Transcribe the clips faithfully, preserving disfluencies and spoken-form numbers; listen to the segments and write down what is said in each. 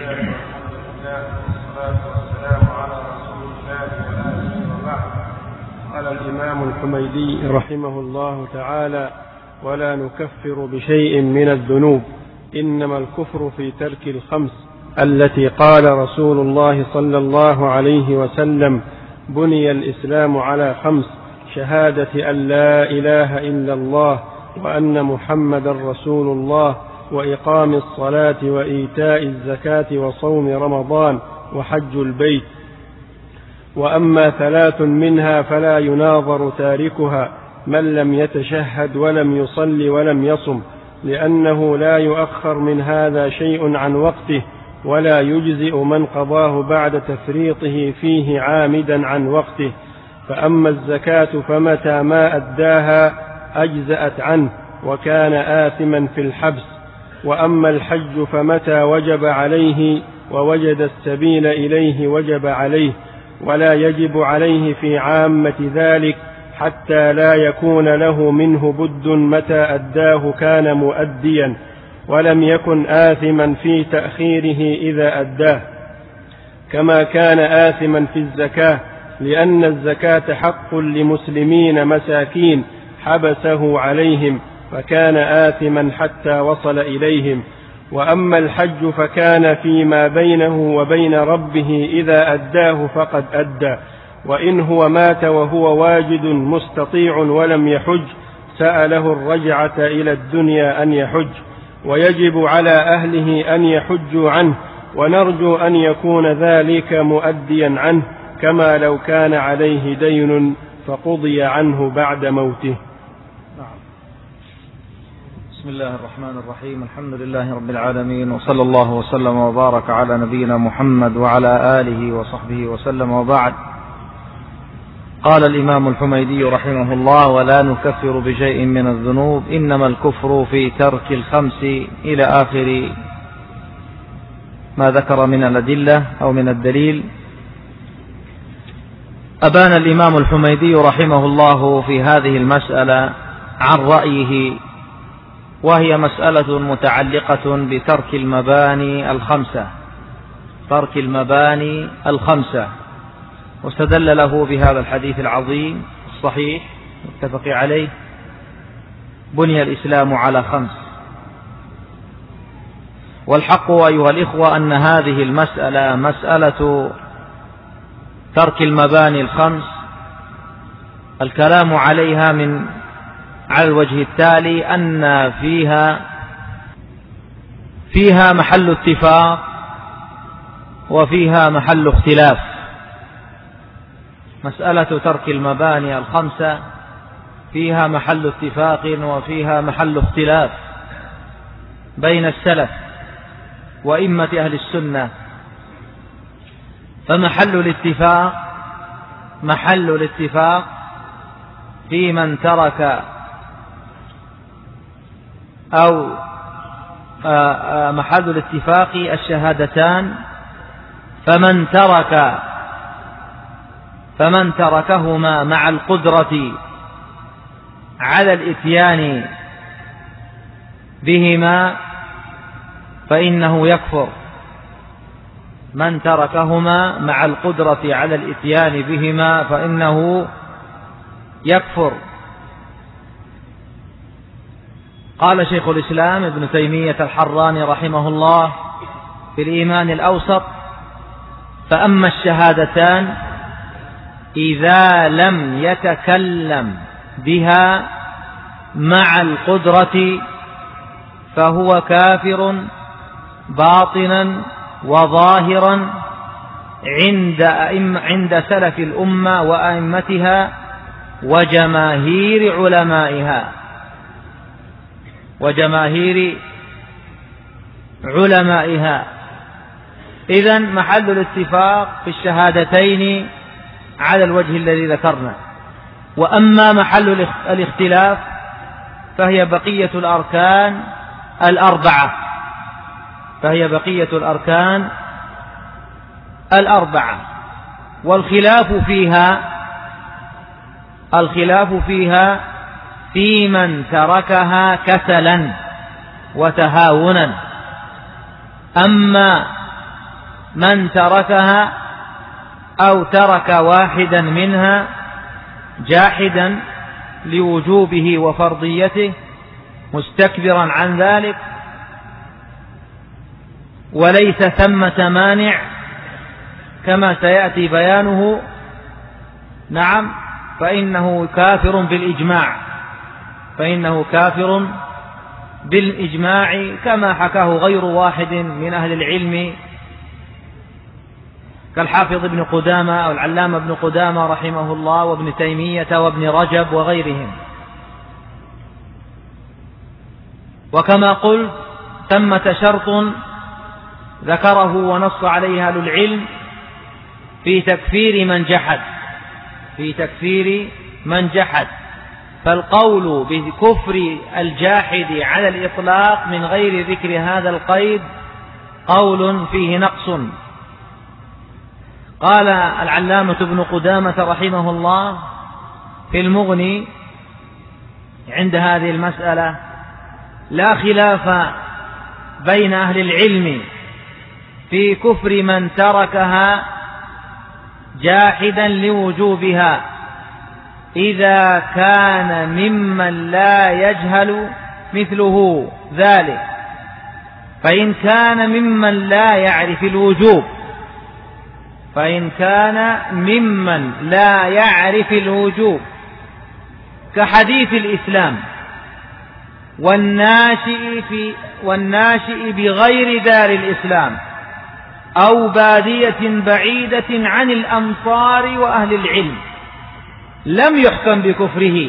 والحمد لله والصلاة والسلام على رسول الله وآله وبعد. قال الإمام الحميدي رحمه الله تعالى: ولا نكفر بشيء من الذنوب، إنما الكفر في ترك الخمس التي قال رسول الله صلى الله عليه وسلم: بني الإسلام على خمس: شهادة أن لا إله إلا الله وأن محمدا رسول الله وإقام الصلاة وإيتاء الزكاة وصوم رمضان وحج البيت. وأما ثلاث منها فلا يناظر تاركها من لم يتشهد ولم يصل ولم يصم، لأنه لا يؤخر من هذا شيء عن وقته، ولا يجزئ من قضاه بعد تفريطه فيه عامدا عن وقته. فأما الزكاة فمتى ما أداها أجزأت عنه وكان آثما في الحبس. وأما الحج فمتى وجب عليه ووجد السبيل إليه وجب عليه، ولا يجب عليه في عامة ذلك حتى لا يكون له منه بد، متى أداه كان مؤديا، ولم يكن آثما في تأخيره إذا أداه، كما كان آثما في الزكاة، لأن الزكاة حق لمسلمين مساكين حبسه عليهم فكان آثما حتى وصل إليهم. وأما الحج فكان فيما بينه وبين ربه، إذا أداه فقد أدى. وإن هو مات وهو واجد مستطيع ولم يحج سأله الرجعة إلى الدنيا أن يحج، ويجب على أهله أن يحجوا عنه، ونرجو أن يكون ذلك مؤديا عنه، كما لو كان عليه دين فقضي عنه بعد موته. بسم الله الرحمن الرحيم. الحمد لله رب العالمين، وصلى الله وسلم وبارك على نبينا محمد وعلى آله وصحبه وسلم، وبعد. قال الإمام الحميدي رحمه الله: ولا نكفر بشيء من الذنوب، إنما الكفر في ترك الخمس، إلى آخر ما ذكر من الأدلة أو من الدليل. أبان الإمام الحميدي رحمه الله في هذه المسألة عن رأيه، وهي مسألة متعلقة بترك المباني الخمسة، ترك المباني الخمسة، واستدل له بهذا الحديث العظيم الصحيح متفق عليه: بني الإسلام على خمس. والحق أيها الإخوة أن هذه المسألة، مسألة ترك المباني الخمس، الكلام عليها من على الوجه التالي: أن فيها فيها محل اتفاق وفيها محل اختلاف. مسألة ترك المباني الخمسة فيها محل اتفاق وفيها محل اختلاف بين السلف وإمة أهل السنة. فمحل الاتفاق محل الاتفاق في من ترك أو محل الاتفاق الشهادتان، فمن ترك فمن تركهما مع القدرة على الإتيان بهما فإنه يكفر. من تركهما مع القدرة على الإتيان بهما فإنه يكفر. قال شيخ الإسلام ابن تيمية الحراني رحمه الله في الإيمان الأوسط: فأما الشهادتان إذا لم يتكلم بها مع القدرة فهو كافر باطنا وظاهرا عند عند سلف الأمة وأئمتها وجماهير علمائها وجماهير علمائها. إذن محل الاتفاق في الشهادتين على الوجه الذي ذكرنا. وأما محل الاختلاف فهي بقية الأركان الأربعة فهي بقية الأركان الأربعة والخلاف فيها الخلاف فيها في من تركها كسلا وتهاونا. أما من تركها أو ترك واحدا منها جاحدا لوجوبه وفرضيته مستكبرا عن ذلك وليس ثمة مانع كما سيأتي بيانه، نعم، فإنه كافر بالإجماع، فإنه كافر بالإجماع كما حكاه غير واحد من أهل العلم كالحافظ ابن قدامة أو العلامة ابن قدامة رحمه الله وابن تيمية وابن رجب وغيرهم. وكما قلت ثمة شرط ذكره ونص عليه أهل العلم في تكفير من جحد، في تكفير من جحد، فالقول بكفر الجاحد على الإطلاق من غير ذكر هذا القيد قول فيه نقص. قال العلامة ابن قدامة رحمه الله في المغني عند هذه المسألة: لا خلاف بين أهل العلم في كفر من تركها جاحدا لوجوبها إذا كان ممن لا يجهل مثله ذلك، فإن كان ممن لا يعرف الوجوب فإن كان ممن لا يعرف الوجوب كحديث الإسلام والناشئ في والناشئ بغير دار الإسلام أو بادية بعيدة عن الأمصار وأهل العلم لم يحكم بكفره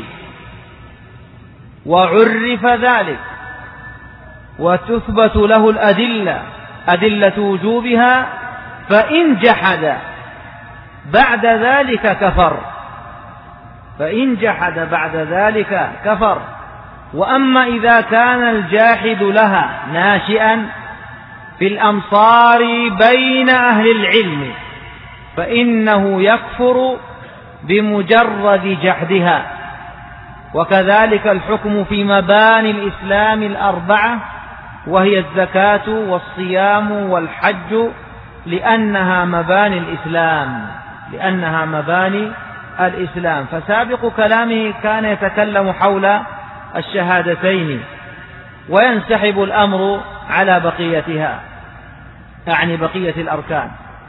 وعرف ذلك وتثبت له الأدلة أدلة وجوبها، فإن جحد بعد ذلك كفر، فإن جحد بعد ذلك كفر. وأما إذا كان الجاحد لها ناشئا في الأمصار بين أهل العلم فإنه يكفر بمجرد جحدها. وكذلك الحكم في مباني الإسلام الأربعة وهي الزكاة والصيام والحج، لأنها مباني الإسلام لأنها مباني الإسلام. فسابق كلامه كان يتكلم حول الشهادتين وينسحب الأمر على بقيتها، يعني بقية الأركان.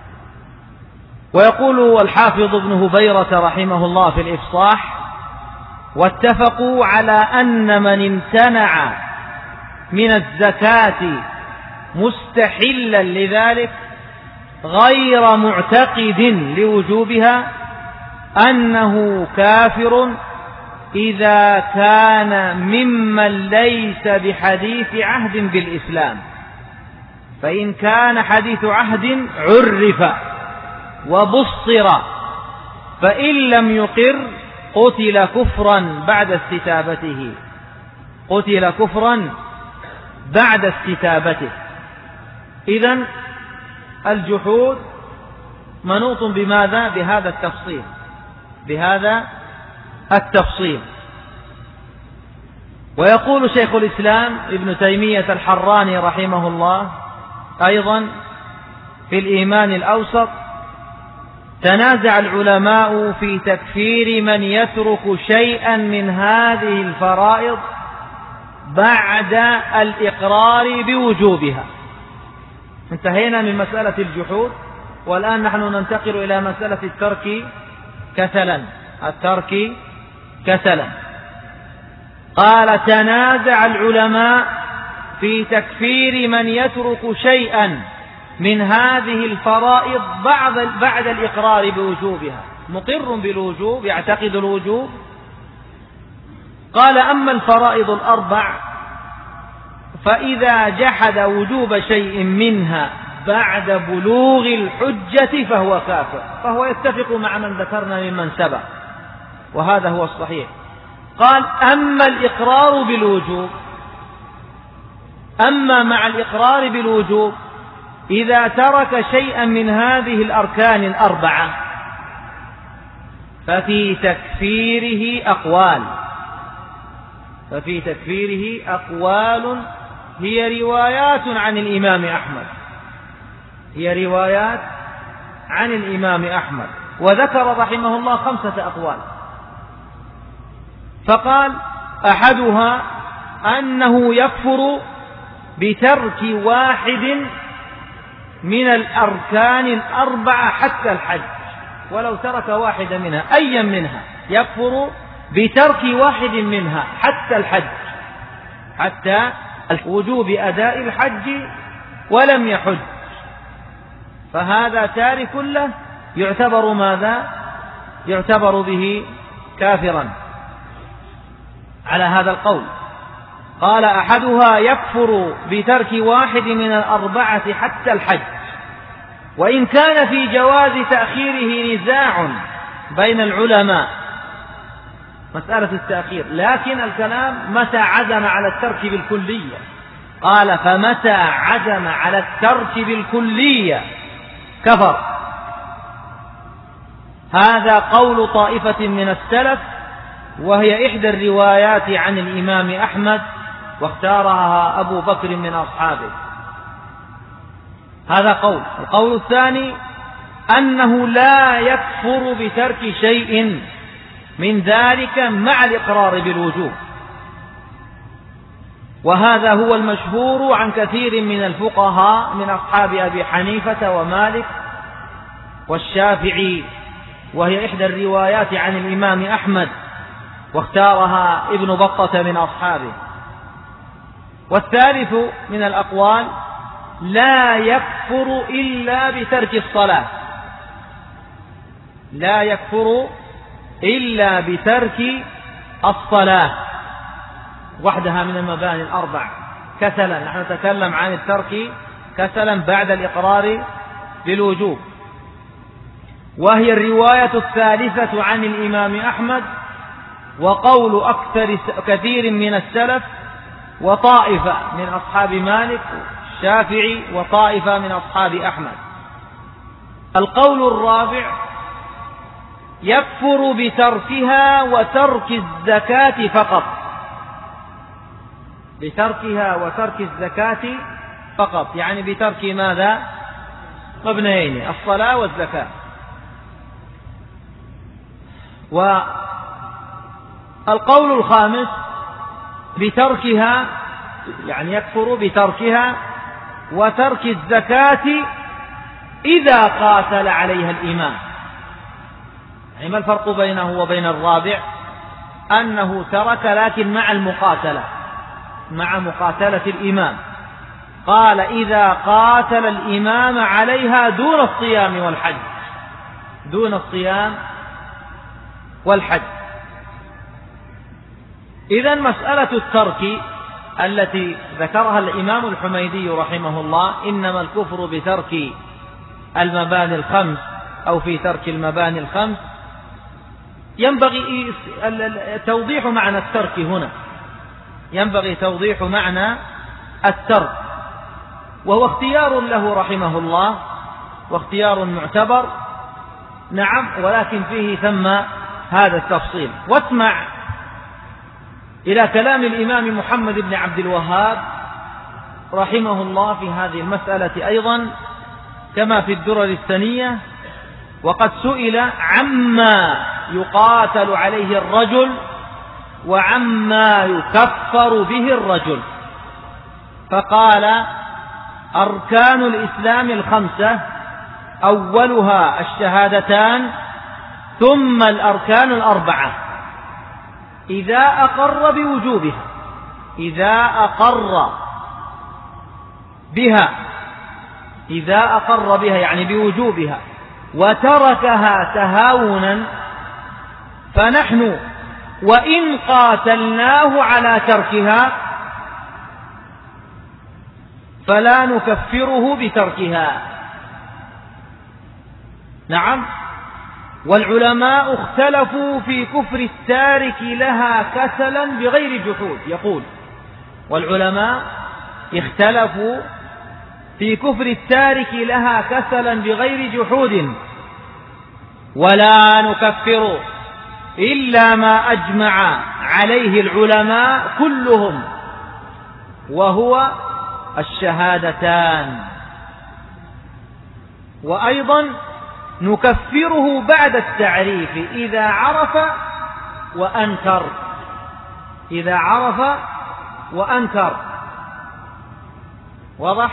ويقول الحافظ ابن هبيرة رحمه الله في الإفصاح: واتفقوا على أن من امتنع من الزكاة مستحلا لذلك غير معتقد لوجوبها أنه كافر إذا كان ممن ليس بحديث عهد بالإسلام. فإن كان حديث عهد عرف وبصر، فإن لم يقر قتل كفرا بعد استتابته قتل كفرا بعد استتابته. إذن الجحود منوط بماذا؟ بهذا التفصيل بهذا التفصيل. ويقول شيخ الإسلام ابن تيمية الحراني رحمه الله أيضا في الإيمان الأوسط: تنازع العلماء في تكفير من يترك شيئا من هذه الفرائض بعد الإقرار بوجوبها. انتهينا من مسألة الجحود، والآن نحن ننتقل إلى مسألة الترك كسلا الترك كسلا. قال: تنازع العلماء في تكفير من يترك شيئا من هذه الفرائض بعد بعد الإقرار بوجوبها، مقر بالوجوب يعتقد الوجوب. قال: أما الفرائض الأربع فإذا جحد وجوب شيء منها بعد بلوغ الحجة فهو كافر، فهو يتفق مع من ذكرنا ممن سبق، وهذا هو الصحيح. قال: أما الإقرار بالوجوب أما مع الإقرار بالوجوب إذا ترك شيئا من هذه الأركان الأربعة ففي تكفيره أقوال ففي تكفيره أقوال هي روايات عن الإمام أحمد هي روايات عن الإمام أحمد، وذكر رحمه الله خمسة أقوال، فقال: أحدها أنه يكفر بترك واحد من الأركان الأربعة حتى الحج، ولو ترك واحدا منها أيا منها يكفر بترك واحد منها حتى الحج، حتى وجوب أداء الحج ولم يحج، فهذا تارك له يعتبر ماذا؟ يعتبر به كافرا على هذا القول. قال: أحدها يكفر بترك واحد من الأربعة حتى الحج، وإن كان في جواز تأخيره نزاع بين العلماء، مسألة التأخير، لكن الكلام متى عزم على الترك بالكلية. قال: فمتى عزم على الترك بالكلية كفر. هذا قول طائفة من السلف، وهي إحدى الروايات عن الإمام أحمد، واختارها أبو بكر من أصحابه. هذا قول. القول الثاني أنه لا يكفر بترك شيء من ذلك مع الإقرار بالوجوب، وهذا هو المشهور عن كثير من الفقهاء من أصحاب أبي حنيفة ومالك والشافعي، وهي إحدى الروايات عن الإمام أحمد، واختارها ابن بطة من أصحابه. والثالث من الأقوال: لا يكفر إلا بترك الصلاة، لا يكفر إلا بترك الصلاة وحدها من المباني الأربع كسلا. نحن نتكلم عن الترك كسلا بعد الإقرار بالوجوب، وهي الرواية الثالثة عن الإمام أحمد، وقول أكثر كثير من السلف، وطائفة من أصحاب مالك الشافعي، وطائفة من أصحاب أحمد. القول الرابع: يكفر بتركها وترك الزكاة فقط، بتركها وترك الزكاة فقط، يعني بترك ماذا؟ مبنيين: الصلاة والزكاة. والقول الخامس: بتركها، يعني يكفر بتركها وترك الزكاة إذا قاتل عليها الإمام. يعني ما الفرق بينه وبين الرابع؟ أنه ترك لكن مع المقاتلة، مع مقاتلة الإمام. قال: إذا قاتل الإمام عليها دون الصيام والحج، دون الصيام والحج. إذن مسألة الترك التي ذكرها الإمام الحميدي رحمه الله، إنما الكفر بترك المباني الخمس أو في ترك المباني الخمس، ينبغي توضيح معنى الترك هنا، ينبغي توضيح معنى الترك، وهو اختيار له رحمه الله، واختيار معتبر، نعم، ولكن فيه ثم هذا التفصيل. واسمع إلى كلام الإمام محمد بن عبد الوهاب رحمه الله في هذه المسألة أيضا، كما في الدرر الثانية. وقد سئل عما يقاتل عليه الرجل وعما يكفر به الرجل، فقال: أركان الإسلام الخمسة أولها الشهادتان، ثم الأركان الأربعة، إذا أقر بوجوبها، إذا أقر بها، إذا أقر بها يعني بوجوبها، وتركها تهاونا، فنحن وإن قاتلناه على تركها فلا نكفره بتركها. نعم. والعلماء اختلفوا في كفر التارك لها كسلا بغير جحود. يقول: والعلماء اختلفوا في كفر التارك لها كسلا بغير جحود، ولا نكفر إلا ما أجمع عليه العلماء كلهم، وهو الشهادتان. وأيضا نكفره بعد التعريف إذا عرف وأنكر، إذا عرف وأنكر. واضح؟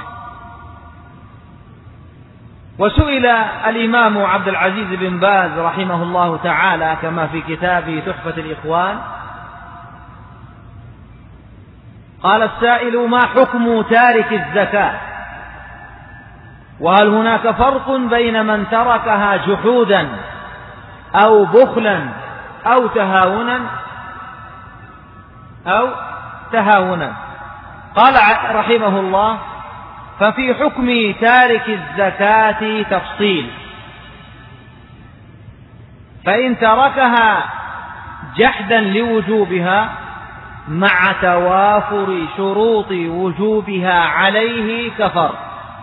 وسئل الإمام عبد العزيز بن باز رحمه الله تعالى كما في كتابه تحفة الإخوان، قال السائل: ما حكم تارك الزكاة؟ وهل هناك فرق بين من تركها جحودا أو بخلا أو تهاونا أو تهاونا؟ قال رحمه الله: ففي حكم تارك الزكاة تفصيل، فإن تركها جحدا لوجوبها مع توافر شروط وجوبها عليه كفر،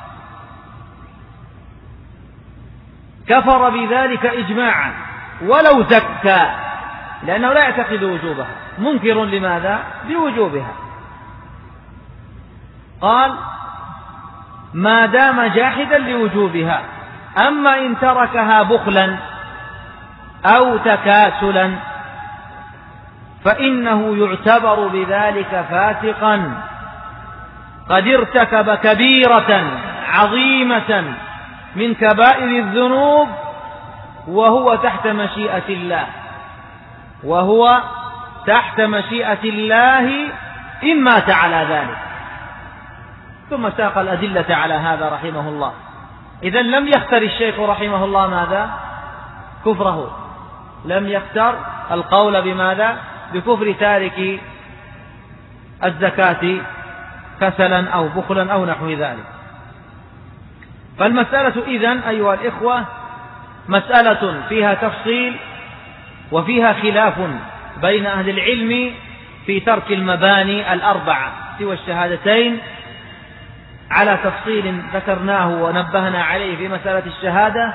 كفر بذلك إجماعا ولو زكى، لأنه لا يعتقد وجوبها، منكر لماذا؟ لوجوبها. قال: ما دام جاحدا لوجوبها. أما إن تركها بخلا أو تكاسلا فإنه يعتبر بذلك فاسقا قد ارتكب كبيرة عظيمة من كبائر الذنوب وهو تحت مشيئة الله، وهو تحت مشيئة الله إن مات على ذلك. ثم ساق الأدلة على هذا رحمه الله. إذن لم يختر الشيخ رحمه الله ماذا؟ كفره، لم يختر القول بماذا؟ بكفر تارك الزكاة كسلا أو بخلا أو نحو ذلك. فالمسألة إذن أيها الإخوة مسألة فيها تفصيل وفيها خلاف بين أهل العلم في ترك المباني الأربعة سوى الشهادتين على تفصيل ذكرناه ونبهنا عليه في مسألة الشهادة.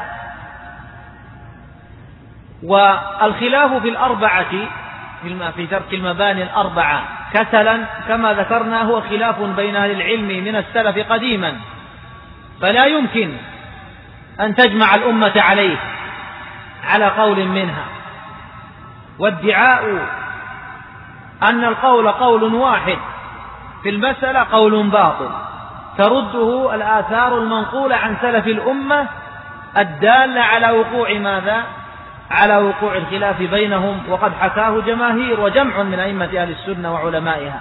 والخلاف في الأربعة في ترك المباني الأربعة كسلا كما ذكرنا هو خلاف بين أهل العلم من السلف قديما، فلا يمكن أن تجمع الأمة عليه على قول منها، وادعاء أن القول قول واحد في المسألة قول باطل ترده الآثار المنقولة عن سلف الأمة الدالة على وقوع ماذا؟ على وقوع الخلاف بينهم، وقد حكاه جماهير وجمع من أئمة أهل السنة وعلمائها.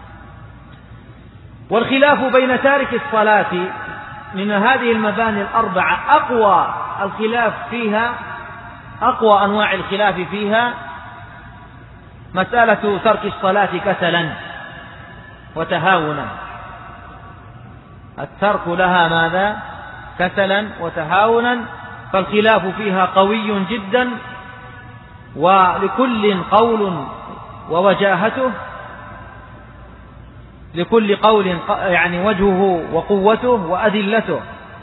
والخلاف بين تارك الصلاة من هذه المباني الأربعة أقوى الخلاف فيها، أقوى أنواع الخلاف فيها مسألة ترك الصلاة كسلا وتهاونا. الترك لها ماذا؟ كسلا وتهاونا، فالخلاف فيها قوي جدا، ولكل قول ووجاهته، لكل قول يعني وجهه وقوته وأدلته.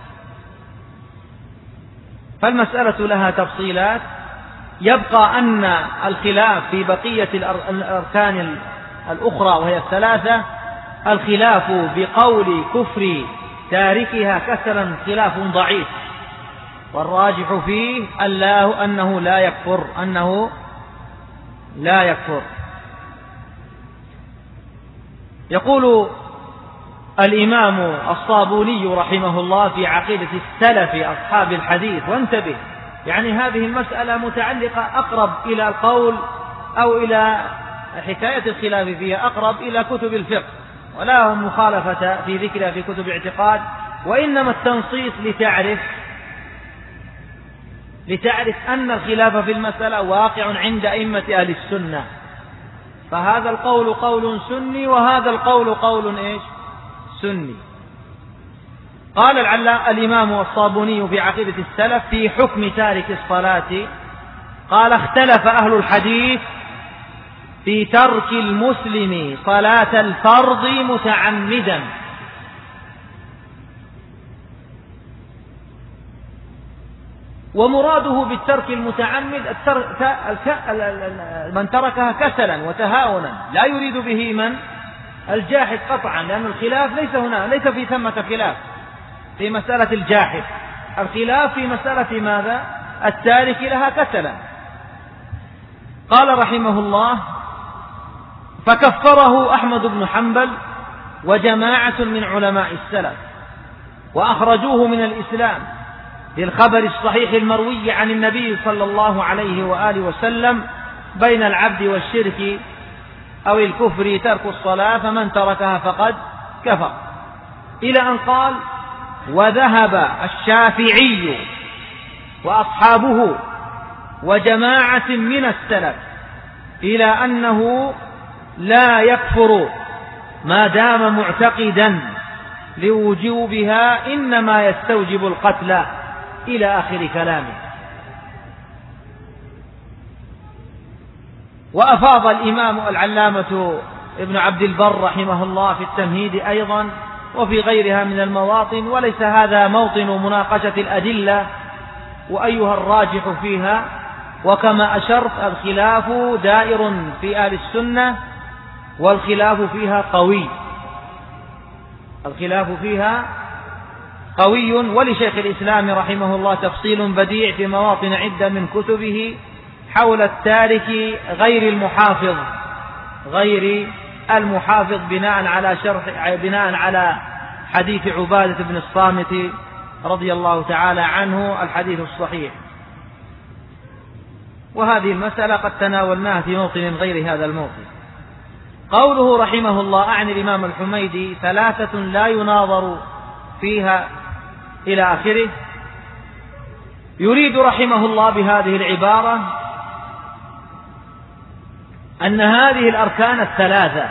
فالمسألة لها تفصيلات. يبقى أن الخلاف في بقية الأركان الأخرى وهي الثلاثة، الخلاف بقول كفر تاركها كسلا خلاف ضعيف، والراجح فيه الله أنه لا يكفر، أنه لا يكفر. يقول الإمام الصابوني رحمه الله في عقيدة السلف أصحاب الحديث، وانتبه يعني هذه المسألة متعلقة أقرب إلى القول أو إلى حكاية الخلاف فيها أقرب إلى كتب الفقه، ولا مخالفة في ذكرها في كتب الاعتقاد، وإنما التنصيص لتعرف لتعرف أن الخلاف في المسألة واقع عند أئمة أهل السنة، فهذا القول قول سني وهذا القول قول إيش؟ سني. قال الإمام الصابوني في عقيدة السلف في حكم تارك الصلاة، قال: اختلف أهل الحديث في ترك المسلم صلاة الفرض متعمدا، ومراده بالترك المتعمد من تركها كسلا وتهاونا، لا يريد به من الجاحد قطعا، لأن الخلاف ليس هنا، ليس في ثمة خلاف في مسألة الجاحد، الخلاف في مسألة ماذا؟ التارك لها كسلا. قال رحمه الله: فكفره أحمد بن حنبل وجماعة من علماء السلف وأخرجوه من الإسلام للخبر الصحيح المروي عن النبي صلى الله عليه وآله وسلم: بين العبد والشرك أو الكفر ترك الصلاة، فمن تركها فقد كفر، إلى أن قال: وذهب الشافعي وأصحابه وجماعة من السلف إلى أنه لا يكفر ما دام معتقدا لوجوبها، إنما يستوجب القتل، إلى آخر كلامه. وأفاض الإمام العلامة ابن عبد البر رحمه الله في التمهيد أيضا وفي غيرها من المواطن، وليس هذا موطن مناقشة الأدلة وأيها الراجح فيها. وكما أشرت الخلاف دائر في أهل السنة، والخلاف فيها قوي، الخلاف فيها قوي. ولشيخ الإسلام رحمه الله تفصيل بديع في مواطن عدة من كتبه حول التارك غير المحافظ غير المحافظ بناء على شرح بناء على حديث عبادة بن الصامت رضي الله تعالى عنه، الحديث الصحيح. وهذه المسألة قد تناولناها في موطن غير هذا الموطن. قوله رحمه الله أعني الإمام الحميدي: ثلاثة لا يناظر فيها، إلى آخره. يريد رحمه الله بهذه العبارة أن هذه الأركان الثلاثة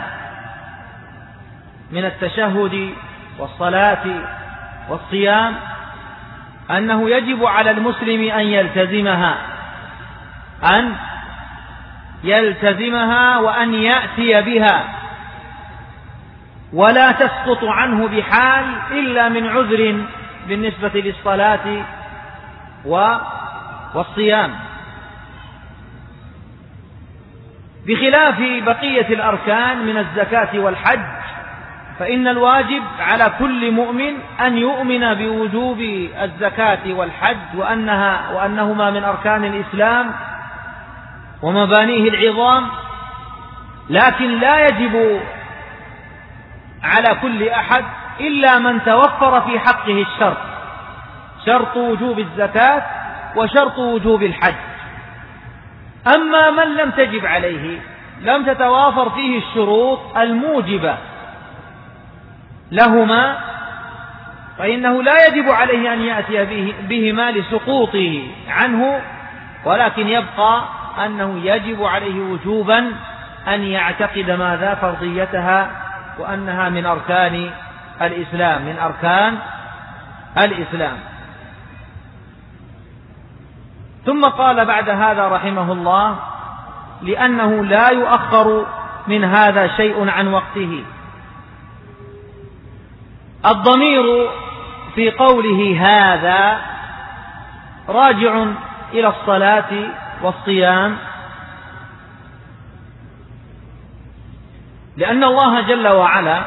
من التشهد والصلاة والصيام أنه يجب على المسلم أن يلتزمها أن يلتزمها وأن يأتي بها، ولا تسقط عنه بحال إلا من عذر بالنسبة للصلاة والصيام، بخلاف بقية الأركان من الزكاة والحج، فإن الواجب على كل مؤمن أن يؤمن بوجوب الزكاة والحج وأنها وأنهما من أركان الإسلام ومبانيه العظام، لكن لا يجب على كل أحد إلا من توفر في حقه الشرط، شرط وجوب الزكاة وشرط وجوب الحج. أما من لم تجب عليه، لم تتوافر فيه الشروط الموجبة لهما، فإنه لا يجب عليه أن يأتي بهما لسقوطه عنه، ولكن يبقى أنه يجب عليه وجوبا أن يعتقد ماذا؟ فرضيتها، وأنها من أركان الإسلام من أركان الإسلام. ثم قال بعد هذا رحمه الله: لأنه لا يؤخر من هذا شيء عن وقته. الضمير في قوله هذا راجع إلى الصلاة والصيام، لأن الله جل وعلا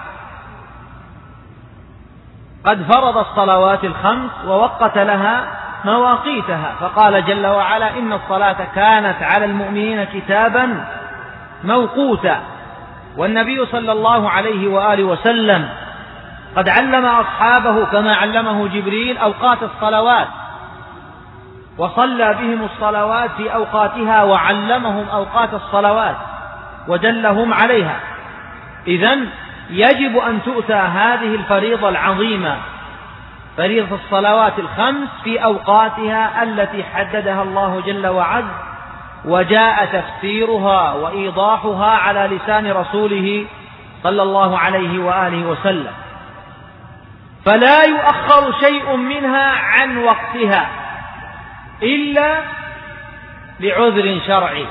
قد فرض الصلوات الخمس ووقت لها مواقيتها، فقال جل وعلا: إن الصلاة كانت على المؤمنين كتابا موقوتا. والنبي صلى الله عليه وآله وسلم قد علم أصحابه كما علمه جبريل أوقات الصلوات، وصلى بهم الصلوات في أوقاتها وعلمهم أوقات الصلوات ودلهم عليها. إذن يجب أن تؤتى هذه الفريضة العظيمة، فريضة الصلوات الخمس، في أوقاتها التي حددها الله جل وعز، وجاء تفسيرها وإيضاحها على لسان رسوله صلى الله عليه وآله وسلم، فلا يؤخر شيء منها عن وقتها إلا لعذر شرعي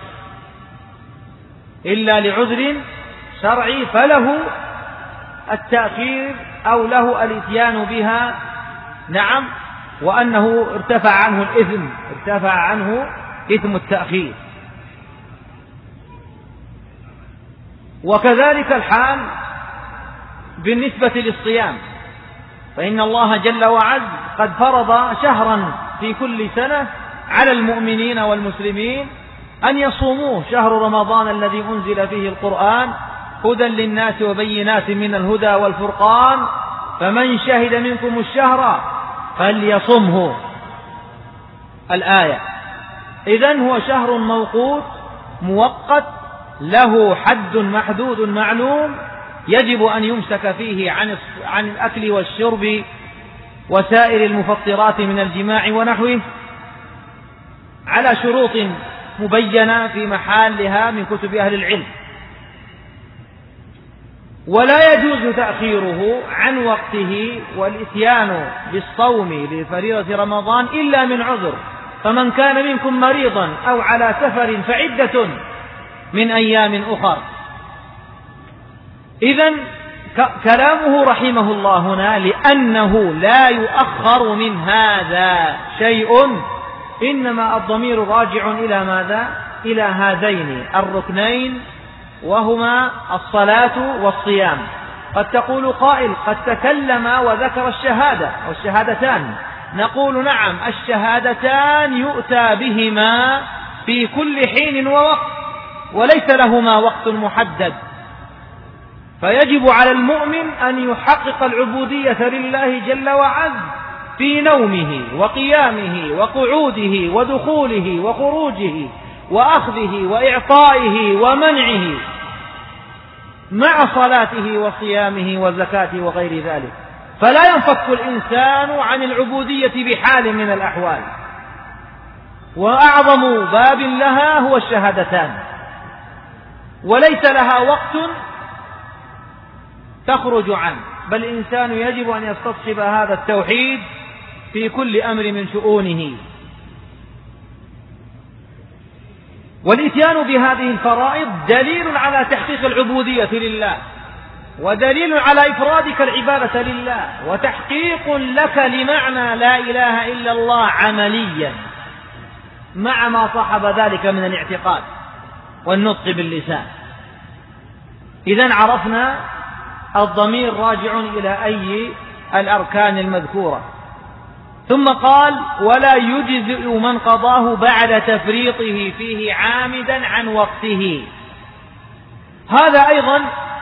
إلا لعذر شرعي فله التأخير أو له الإتيان بها، نعم، وأنه ارتفع عنه الإثم ارتفع عنه إثم التأخير. وكذلك الحال بالنسبة للصيام، فإن الله جل وعز قد فرض شهرا في كل سنة على المؤمنين والمسلمين أن يصوموه، شهر رمضان الذي أنزل فيه القرآن هدى للناس وبينات من الهدى والفرقان، فمن شهد منكم الشهر فليصمه الآية. إذن هو شهر موقوت مؤقت له حد محدود معلوم، يجب أن يمسك فيه عن عن الأكل والشرب وسائر المفطرات من الجماع ونحوه على شروط مبينة في محلها من كتب أهل العلم، ولا يجوز تأخيره عن وقته والإتيان بالصوم لفريضة رمضان إلا من عذر، فمن كان منكم مريضا أو على سفر فعدة من أيام أخر. إذن كلامه رحمه الله هنا لأنه لا يؤخر من هذا شيء، إنما الضمير راجع إلى ماذا؟ إلى هذين الركنين وهما الصلاة والصيام. قد تقول قائل قد تكلم وذكر الشهادة والشهادتان، نقول نعم، الشهادتان يؤتى بهما في كل حين ووقت وليس لهما وقت محدد، فيجب على المؤمن أن يحقق العبودية لله جل وعز في نومه وقيامه وقعوده ودخوله وخروجه وأخذه وإعطائه ومنعه، مع صلاته وصيامه وزكاته وغير ذلك، فلا ينفك الإنسان عن العبودية بحال من الأحوال. وأعظم باب لها هو الشهادتان، وليس لها وقت تخرج عنه، بل الإنسان يجب أن يستصحب هذا التوحيد في كل أمر من شؤونه. والإتيان بهذه الفرائض دليل على تحقيق العبودية لله، ودليل على إفرادك العبادة لله، وتحقيق لك لمعنى لا إله إلا الله عمليا مع ما صاحب ذلك من الاعتقاد والنطق باللسان. إذن عرفنا الضمير راجع إلى أي الأركان المذكورة. ثم قال ولا يجزئ من قضاه بعد تفريطه فيه عامدا عن وقته. هذا أيضا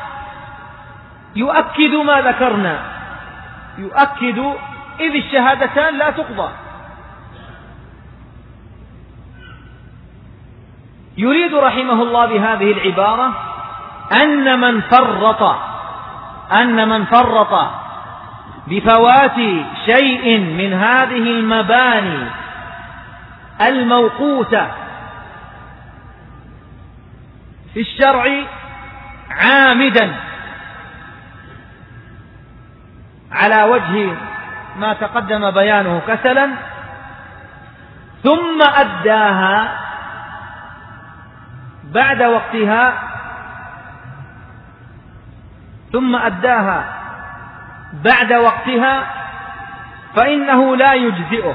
يؤكد ما ذكرنا، يؤكد إذ الشهادتان لا تقضى. يريد رحمه الله بهذه العبارة أن من فرط أن من فرط بفوات شيء من هذه المباني الموقوتة في الشرع عامدا على وجه ما تقدم بيانه كسلا، ثم أداها بعد وقتها ثم أداها بعد وقتها فإنه لا يجزئه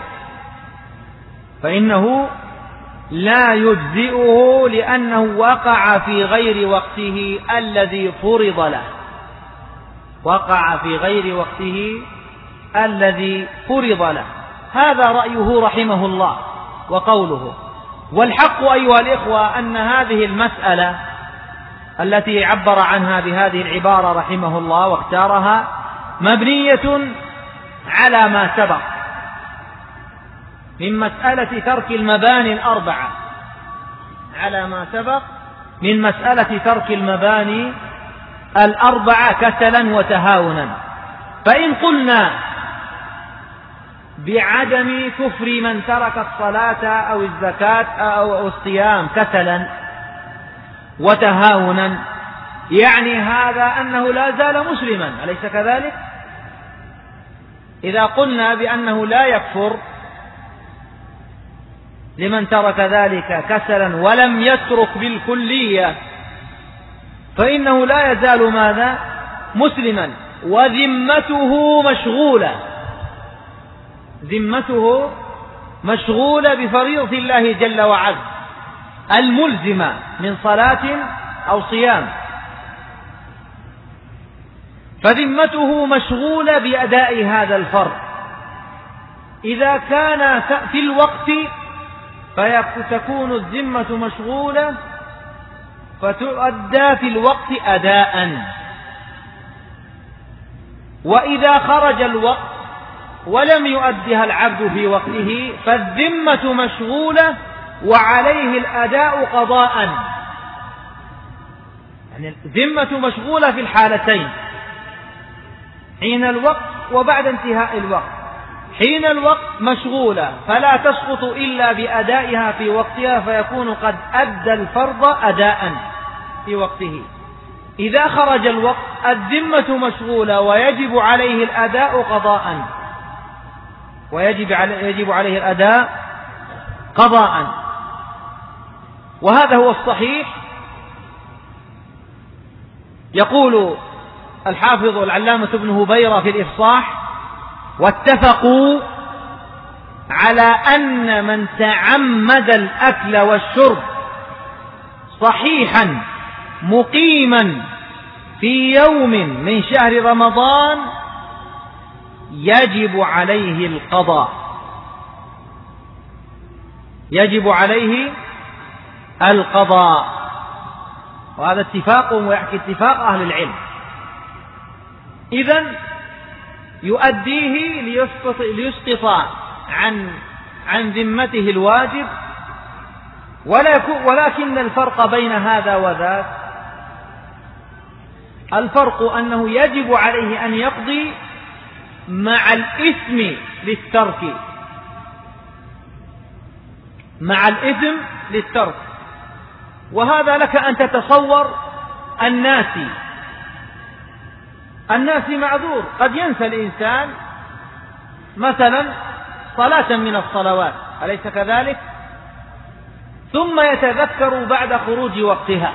فإنه لا يجزئه لأنه وقع في غير وقته الذي فرض له وقع في غير وقته الذي فرض له. هذا رأيه رحمه الله وقوله. والحق أيها الإخوة أن هذه المسألة التي عبر عنها بهذه العبارة رحمه الله واختارها مبنية على ما سبق من مسألة ترك المباني الأربعة على ما سبق من مسألة ترك المباني الأربعة كسلا وتهاونا. فإن قلنا بعدم كفر من ترك الصلاة أو الزكاة أو الصيام كسلا وتهاونا، يعني هذا أنه لا زال مسلما، أليس كذلك؟ إذا قلنا بأنه لا يكفر لمن ترك ذلك كسلا ولم يترك بالكلية، فإنه لا يزال ماذا؟ مسلما، وذمته مشغولة ذمته مشغولة بفريضة الله جل وعز الملزمة من صلاة أو صيام، فذمته مشغولة بأداء هذا الفرض. إذا كان في الوقت فتكون الذمة مشغولة فتؤدى في الوقت أداء، وإذا خرج الوقت ولم يؤدها العبد في وقته فالذمة مشغولة وعليه الأداء قضاء. يعني الذمة مشغولة في الحالتين، حين الوقت وبعد انتهاء الوقت. حين الوقت مشغولة فلا تسقط إلا بأدائها في وقتها فيكون قد أدى الفرض أداء في وقته. إذا خرج الوقت الذمة مشغولة ويجب عليه الأداء قضاء، ويجب عليه يجب عليه الأداء قضاء. وهذا هو الصحيح. يقول الحافظ العلامة ابن هبيرة في الإفصاح: واتفقوا على أن من تعمد الأكل والشرب صحيحا مقيما في يوم من شهر رمضان يجب عليه القضاء، يجب عليه القضاء. وهذا اتفاق ويحكي اتفاق أهل العلم. إذن يؤديه ليسقط, ليسقط عن عن ذمته الواجب، ولكن الفرق بين هذا وذاك الفرق أنه يجب عليه أن يقضي مع الإثم للترك، مع الإثم للترك. وهذا لك أن تتصور الناسي الناسي معذور، قد ينسى الإنسان مثلا صلاة من الصلوات، أليس كذلك؟ ثم يتذكر بعد خروج وقتها،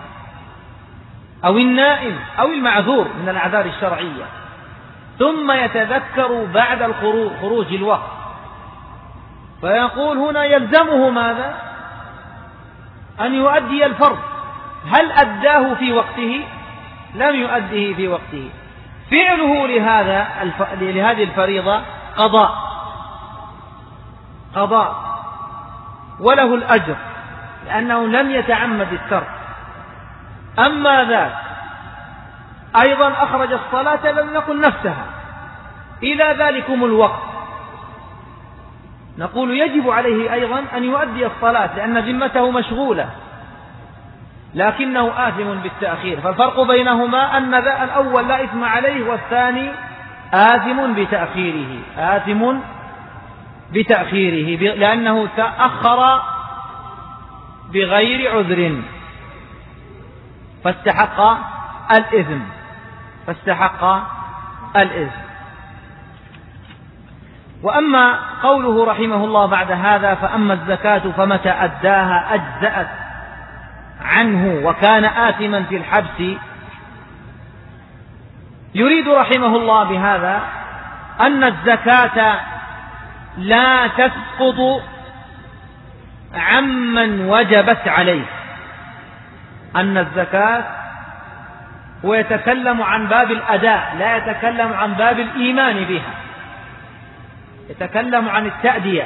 أو النائم أو المعذور من الأعذار الشرعية، ثم يتذكر بعد خروج الوقت، فيقول هنا يلزمه ماذا؟ أن يؤدي الفرض. هل أداه في وقته؟ لم يؤديه في وقته. فعله لهذا لهذه الفريضة قضاء قضاء وله الأجر لأنه لم يتعمد الترك. أما ذاك أيضا أخرج الصلاة لم يقل نفسها إلى ذلكم الوقت، نقول يجب عليه أيضا أن يؤدي الصلاة لأن ذمته مشغولة، لكنه آثم بالتأخير. فالفرق بينهما أن ذا الأول لا إثم عليه والثاني آثم بتأخيره آثم بتأخيره لأنه تأخر بغير عذر فاستحق الإثم فاستحق الإثم. وأما قوله رحمه الله بعد هذا: فأما الزكاة فمتى أداها أجزأت عنه وكان آثما في الحبس، يريد رحمه الله بهذا أن الزكاة لا تسقط عمن وجبت عليه. أن الزكاة هو يتكلم عن باب الأداء، لا يتكلم عن باب الإيمان بها، يتكلم عن التأدية.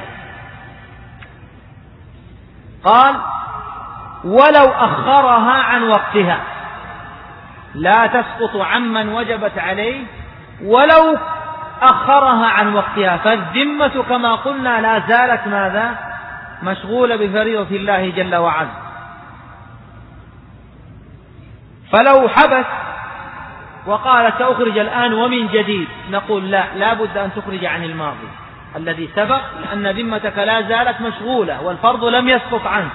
قال: ولو أخرها عن وقتها، لا تسقط عمن وجبت عليه ولو أخرها عن وقتها، فالذمة كما قلنا لا زالت ماذا؟ مشغولة بفريضة الله جل وعلا. فلو حبس وقال سأخرج الآن ومن جديد، نقول لا، لا بد أن تخرج عن الماضي الذي سبق، لأن ذمتك لا زالت مشغولة والفرض لم يسقط عنك.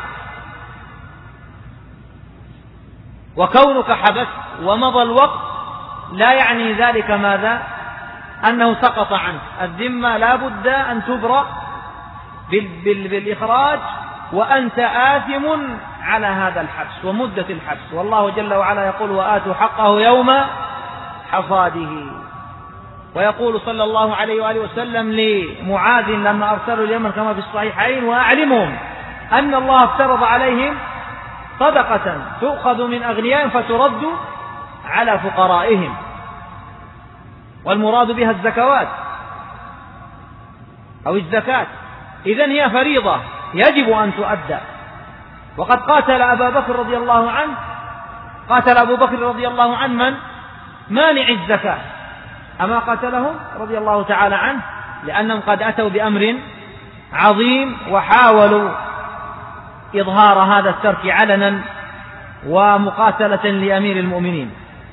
وكونك حبس ومضى الوقت لا يعني ذلك ماذا؟ أنه سقط عنك. الذمة لا بد أن تبرأ بالإخراج وأنت آثم على هذا الحبس ومدة الحبس. والله جل وعلا يقول: وآتوا حقه يوم حصاده. ويقول صلى الله عليه وآله وسلم لمعاذ لما أرسلوا اليمن كما في الصحيحين: وأعلمهم أن الله افترض عليهم صدقة تؤخذ من أغنيائهم فترد على فقرائهم، والمراد بها الزكوات. أو الزكاة، إذن هي فريضة يجب أن تؤدى. وقد قاتل أبا بكر رضي الله عنه قاتل أبو بكر رضي الله عنه من مانع الزكاة، أما قاتلهم رضي الله تعالى عنه لأنهم قد أتوا بأمر عظيم وحاولوا إظهار هذا الترك علنا ومقاتلة لأمير المؤمنين.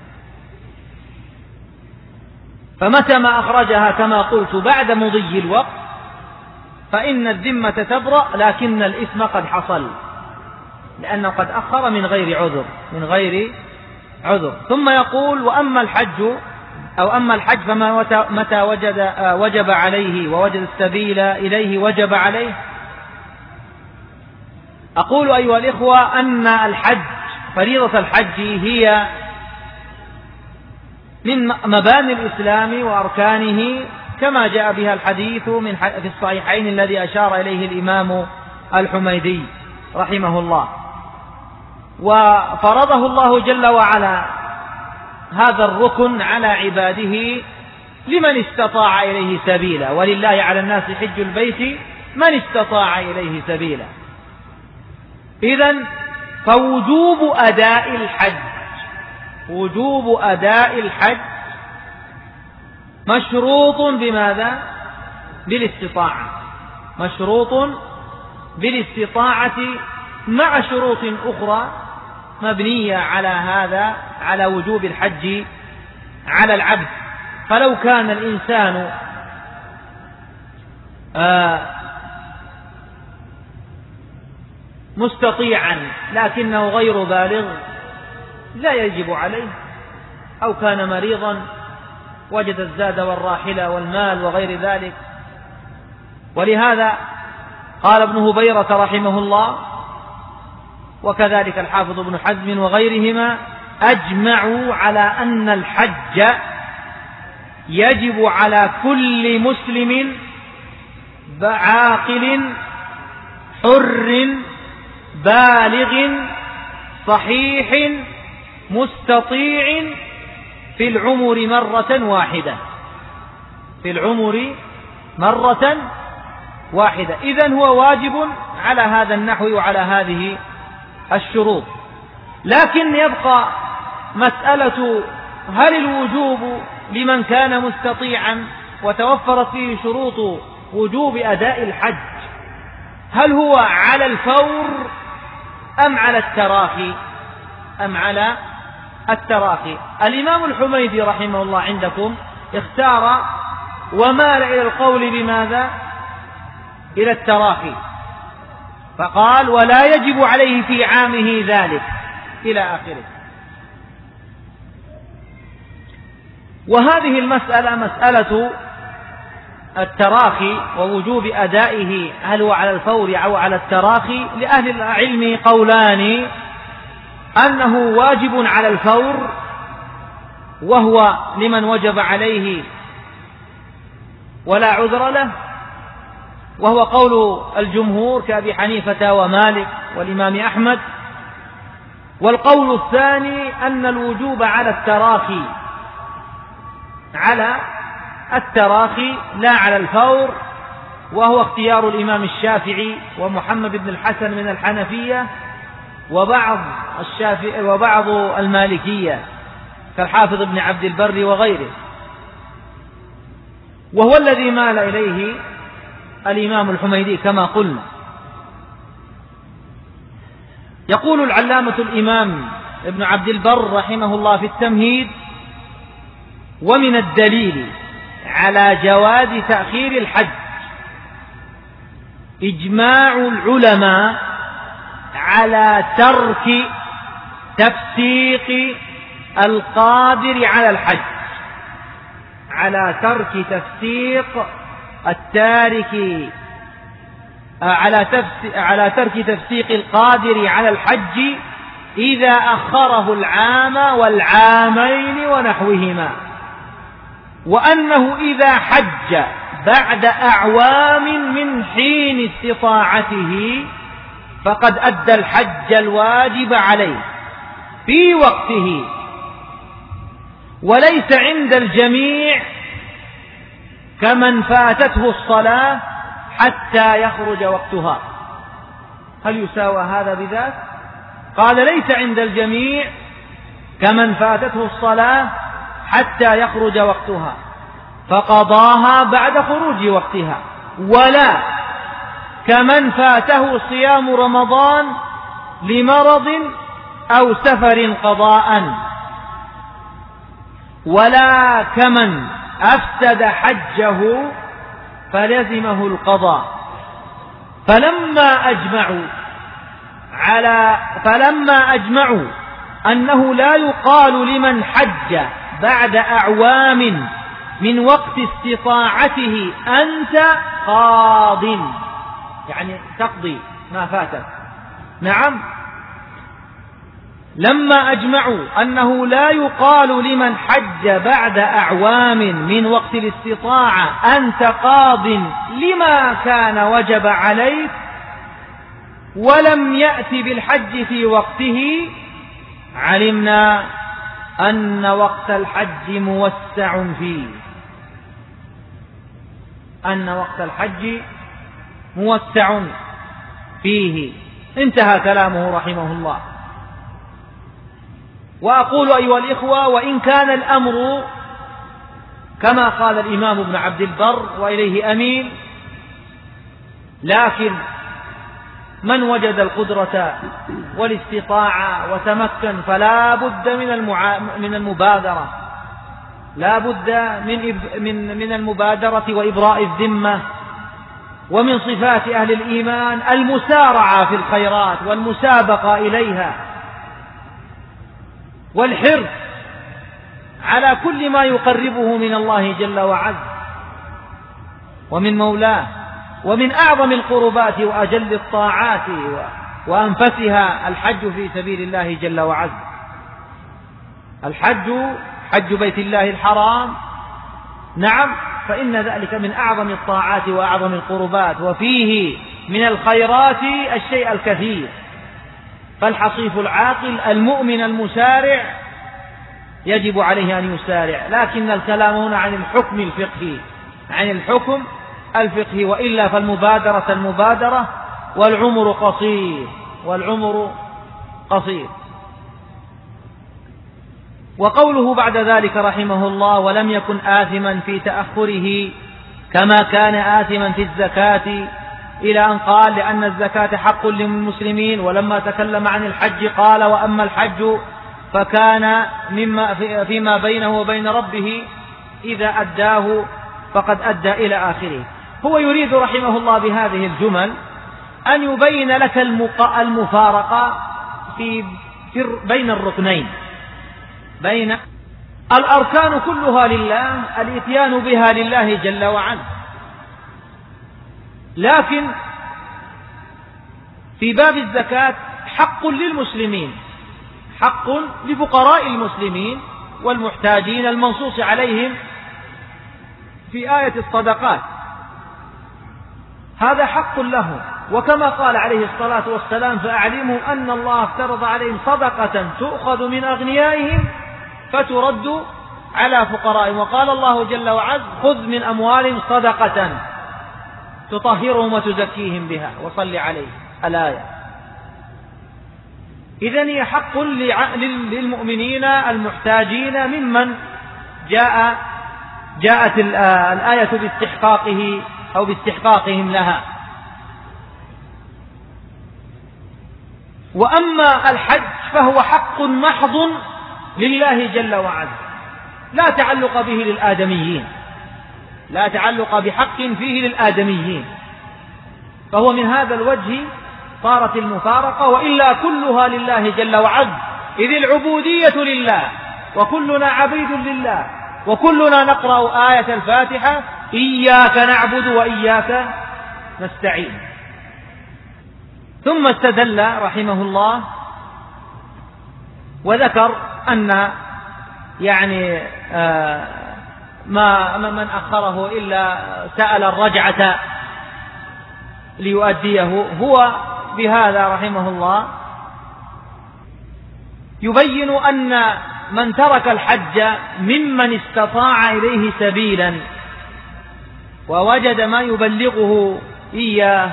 فمتى ما أخرجها كما قلت بعد مضي الوقت فإن الذمة تبرأ، لكن الإثم قد حصل لأنه قد أخر من غير عذر من غير عذر. ثم يقول: وأما الحج أو أما الحج فما متى وجد وجب عليه ووجد السبيل إليه وجب عليه. أقول أيها الإخوة أن الحج فريضة الحج هي من مباني الإسلام وأركانه كما جاء بها الحديث من في الصحيحين الذي أشار إليه الإمام الحميدي رحمه الله. وفرضه الله جل وعلا هذا الركن على عباده لمن استطاع إليه سبيلا، ولله على الناس حج البيت من استطاع إليه سبيلا. إذن فوجوب أداء الحج وجوب أداء الحج مشروط بماذا؟ بالاستطاعة، مشروط بالاستطاعة مع شروط أخرى مبنية على هذا على وجوب الحج على العبد. فلو كان الإنسان آه مستطيعا لكنه غير بالغ لا يجب عليه، أو كان مريضا وجد الزاد والراحلة والمال وغير ذلك. ولهذا قال ابن هبيرة رحمه الله وكذلك الحافظ ابن حزم وغيرهما: أجمعوا على أن الحج يجب على كل مسلم عاقل حر بالغ صحيح مستطيع في العمر مرة واحدة في العمر مرة واحدة. إذن هو واجب على هذا النحو وعلى هذه الشروط. لكن يبقى مسألة هل الوجوب لمن كان مستطيعا وتوفرت فيه شروط وجوب أداء الحج هل هو على الفور أم على التراخي أم على التراخي؟ الإمام الحميدي رحمه الله عندكم اختار ومال إلى القول بماذا؟ إلى التراخي، فقال: ولا يجب عليه في عامه ذلك إلى آخره. وهذه المسألة مسألة التراخي ووجوب أدائه هل هو على الفور أو على التراخي، لأهل العلم قولان: أنه واجب على الفور وهو لمن وجب عليه ولا عذر له، وهو قول الجمهور كأبي حنيفة ومالك والإمام أحمد. والقول الثاني أن الوجوب على التراخي على التراخي لا على الفور، وهو اختيار الإمام الشافعي ومحمد بن الحسن من الحنفية وبعض الشافعي وبعض المالكية كالحافظ ابن عبد البر وغيره، وهو الذي مال إليه الإمام الحميدي كما قلنا. يقول العلامة الإمام ابن عبد البر رحمه الله في التمهيد: ومن الدليل على جواز تأخير الحج إجماع العلماء على ترك تفسيق القادر على الحج على ترك تفسيق التارك على على ترك تفسيق القادر على الحج إذا أخره العام والعامين ونحوهما، وأنه إذا حج بعد أعوام من حين استطاعته فقد أدى الحج الواجب عليه في وقته، وليس عند الجميع كمن فاتته الصلاة حتى يخرج وقتها. هل يساوى هذا بذاك؟ قال ليس عند الجميع كمن فاتته الصلاة حتى يخرج وقتها فقضاها بعد خروج وقتها، ولا كمن فاته صيام رمضان لمرض أو سفر قضاء، ولا كمن أفسد حجه فلزمه القضاء. فلما أجمعوا على فلما أجمعوا أنه لا يقال لمن حج بعد أعوام من وقت استطاعته أنت قاض، يعني تقضي ما فاتك. نعم، لما أجمعوا أنه لا يقال لمن حج بعد أعوام من وقت الاستطاعة أنت قاض لما كان وجب عليك ولم يأتي بالحج في وقته، علمنا أن وقت الحج موسع فيه أن وقت الحج موسع فيه. انتهى كلامه رحمه الله. وأقول أيها الإخوة، وإن كان الأمر كما قال الإمام ابن عبد البر وإليه أميل، لكن من وجد القدرة والاستطاعة وتمكن فلا بد من المعا... من المبادرة لا بد من من من المبادرة وإبراء الذمة. ومن صفات أهل الإيمان المسارعة في الخيرات والمسابقة إليها والحرص على كل ما يقربه من الله جل وعز ومن مولاه. ومن أعظم القربات وأجل الطاعات وأنفسها الحج في سبيل الله جل وعز. الحج حج بيت الله الحرام، نعم، فإن ذلك من أعظم الطاعات وأعظم القربات، وفيه من الخيرات الشيء الكثير. فالحصيف العاقل المؤمن المسارع يجب عليه أن يسارع، لكن الكلام هنا عن الحكم الفقهي عن الحكم الفقهي وإلا فالمبادرة المبادرة والعمر قصير والعمر قصير. وقوله بعد ذلك رحمه الله: ولم يكن آثما في تأخره كما كان آثما في الزكاة، إلى أن قال: لأن الزكاة حق للمسلمين. ولما تكلم عن الحج قال: وأما الحج فكان مما فيما بينه وبين ربه إذا أداه فقد أدى إلى آخره. هو يريد رحمه الله بهذه الجمل أن يبين لك المفارقة في بين الركنين، بين الأركان كلها لله، الإتيان بها لله جل وعلا، لكن في باب الزكاة حق للمسلمين، حق لفقراء المسلمين والمحتاجين المنصوص عليهم في آية الصدقات، هذا حق لهم. وكما قال عليه الصلاة والسلام: فأعلموا أن الله افترض عليهم صدقة تؤخذ من أغنيائهم فترد على فقرائهم. وقال الله جل وعلا: خذ من أموالهم صدقة تطهرهم وتزكيهم بها وصل عليهم، الآية. إذن هي حق للمؤمنين المحتاجين ممن جاء جاءت الآية باستحقاقه أو باستحقاقهم لها. وأما الحج فهو حق محض لله جل وعلا، لا تعلق به للآدميين، لا تعلق بحق فيه للآدميين، فهو من هذا الوجه صارت المفارقة، وإلا كلها لله جل وعلا، إذ العبودية لله وكلنا عبيد لله، وكلنا نقرأ آية الفاتحة: إياك نعبد وإياك نستعين. ثم استدل رحمه الله وذكر أن يعني آه ما من أخره إلا سأل الرجعة ليؤديه. هو بهذا رحمه الله يبين أن من ترك الحج ممن استطاع إليه سبيلا ووجد ما يبلغه إياه،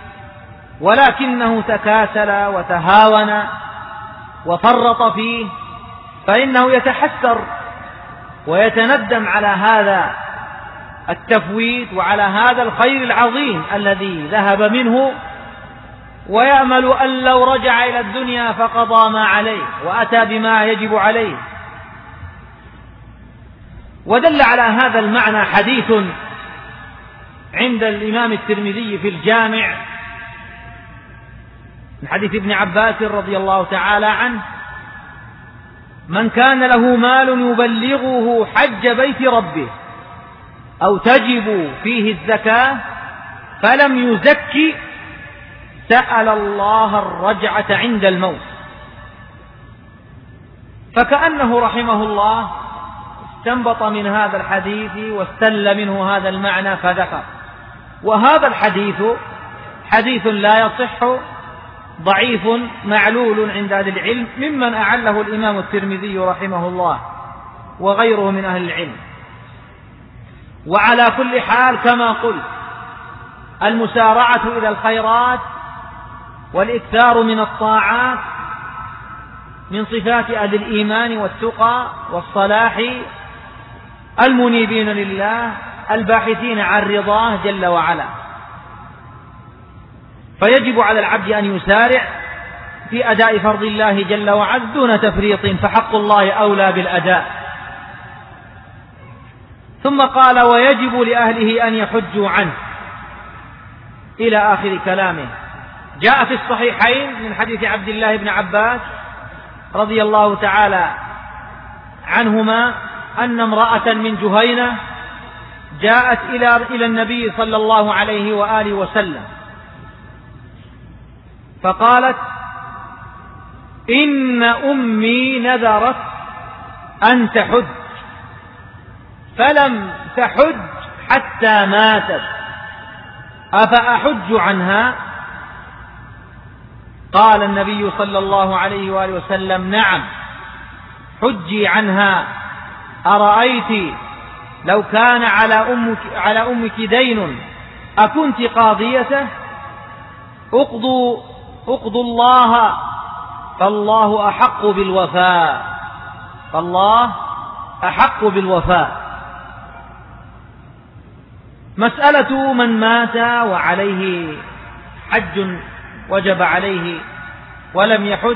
ولكنه تكاسل وتهاون وفرط فيه، فإنه يتحسر ويتندم على هذا التفويت وعلى هذا الخير العظيم الذي ذهب منه، ويأمل أن لو رجع إلى الدنيا فقضى ما عليه وأتى بما يجب عليه. ودل على هذا المعنى حديث عند الإمام الترمذي في الجامع من حديث ابن عباس رضي الله تعالى عنه: من كان له مال يبلغه حج بيت ربه أو تجب فيه الزكاة فلم يزكي سأل الله الرجعة عند الموت. فكأنه رحمه الله استنبط من هذا الحديث واستل منه هذا المعنى فذكر. وهذا الحديث حديث لا يصح، ضعيف معلول عند أهل العلم، ممن أعله الإمام الترمذي رحمه الله وغيره من أهل العلم. وعلى كل حال كما قلت، المسارعة إلى الخيرات والإكثار من الطاعات من صفات أهل الإيمان والتقى والصلاح المنيبين لله الباحثين عن رضاه جل وعلا. فيجب على العبد أن يسارع في أداء فرض الله جل وعلا دون تفريط، فحق الله أولى بالأداء. ثم قال: ويجب لأهله أن يحجوا عنه، إلى آخر كلامه. جاء في الصحيحين من حديث عبد الله بن عباس رضي الله تعالى عنهما أن امرأة من جهينة جاءت إلى إلى النبي صلى الله عليه وآله وسلم فقالت: إن أمي نذرت أن تحج فلم تحج حتى ماتت، أفأحج عنها؟ قال النبي صلى الله عليه وآله وسلم: نعم، حجي عنها. أرأيت لو كان على أمك, على أمك دين أكنت قاضيته؟ اقضوا, اقضوا الله فالله أحق بالوفاء، فالله أحق بالوفاء. مسألة من مات وعليه حج وجب عليه ولم يحج،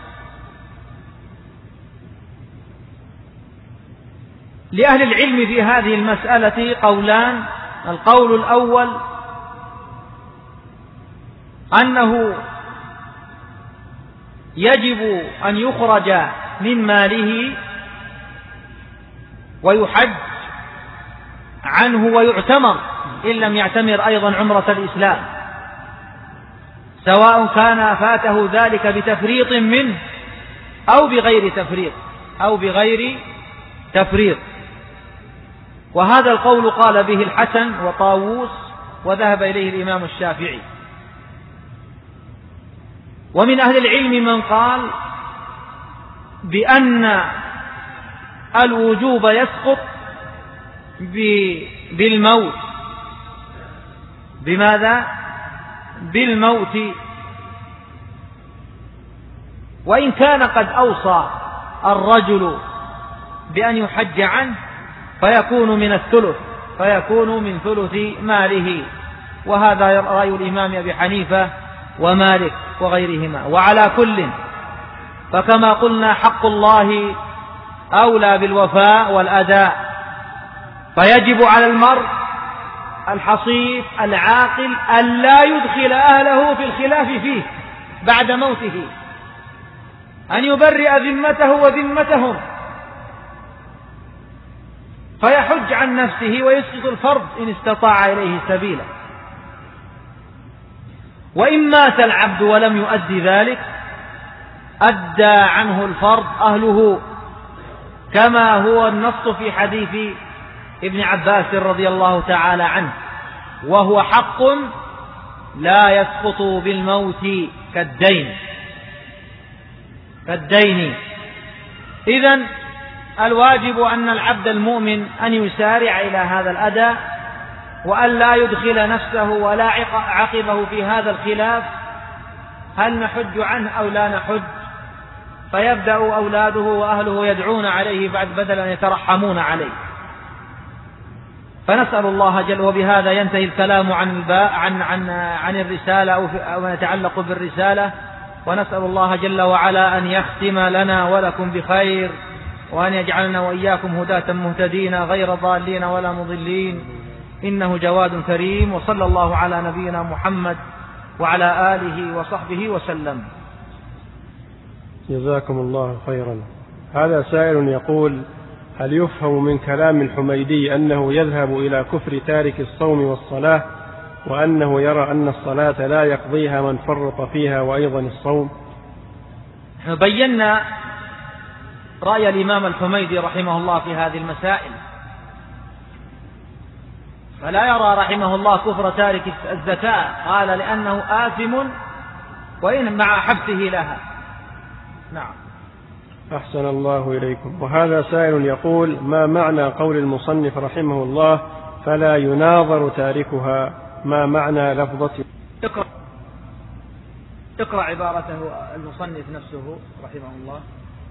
لأهل العلم في هذه المسألة قولان. القول الأول أنه يجب أن يخرج من ماله ويحج عنه ويعتمر إن لم يعتمر أيضا عمرة الإسلام، سواء كان فاته ذلك بتفريط منه أو بغير تفريط أو بغير تفريط. وهذا القول قال به الحسن وطاووس وذهب إليه الإمام الشافعي. ومن أهل العلم من قال بأن الوجوب يسقط بالموت. بماذا؟ بالموت. وإن كان قد أوصى الرجل بأن يحج عنه فيكون من الثلث، فيكون من ثلث ماله، وهذا رأي الإمام أبي حنيفة ومالك وغيرهما. وعلى كل فكما قلنا حق الله أولى بالوفاء والأداء، فيجب على المرء الحصيف العاقل أن لا يدخل أهله في الخلاف فيه بعد موته، أن يبرئ ذمته وذمتهم، فيحج عن نفسه ويسقط الفرض إن استطاع إليه سبيلا. وإن مات العبد ولم يؤدي ذلك أدى عنه الفرض أهله، كما هو النص في حديث ابن عباس رضي الله تعالى عنه، وهو حق لا يسقط بالموت كالدين كالدين. إذن الواجب أن العبد المؤمن أن يسارع إلى هذا الأداء وأن لا يدخل نفسه ولا عقبه في هذا الخلاف، هل نحج عنه أو لا نحج؟ فيبدأ أولاده وأهله يدعون عليه بعد بدل أن يترحمون عليه. فنسأل الله جل، وبهذا ينتهي الكلام عن الباء عن عن عن الرسالة أو ما يتعلق بالرسالة، ونسأل الله جل وعلا أن يختم لنا ولكم بخير، وأن يجعلنا وإياكم هداة مهتدين غير ضالين ولا مضلين، إنه جواد كريم. وصلى الله على نبينا محمد وعلى آله وصحبه وسلم. جزاكم الله خيرا. هذا سائل يقول: هل يفهم من كلام الحميدي أنه يذهب إلى كفر تارك الصوم والصلاة، وأنه يرى أن الصلاة لا يقضيها من فرط فيها وأيضا الصوم؟ بينا رأي الإمام الحميدي رحمه الله في هذه المسائل، فلا يرى رحمه الله كفر تارك الزكاة، قال لأنه آثم وإن مع حبسه لها. نعم. أحسن الله إليكم. وهذا سائل يقول: ما معنى قول المصنف رحمه الله فلا يناظر تاركها؟ ما معنى لفظة؟ اقرأ, اقرأ عبارته المصنف نفسه رحمه الله.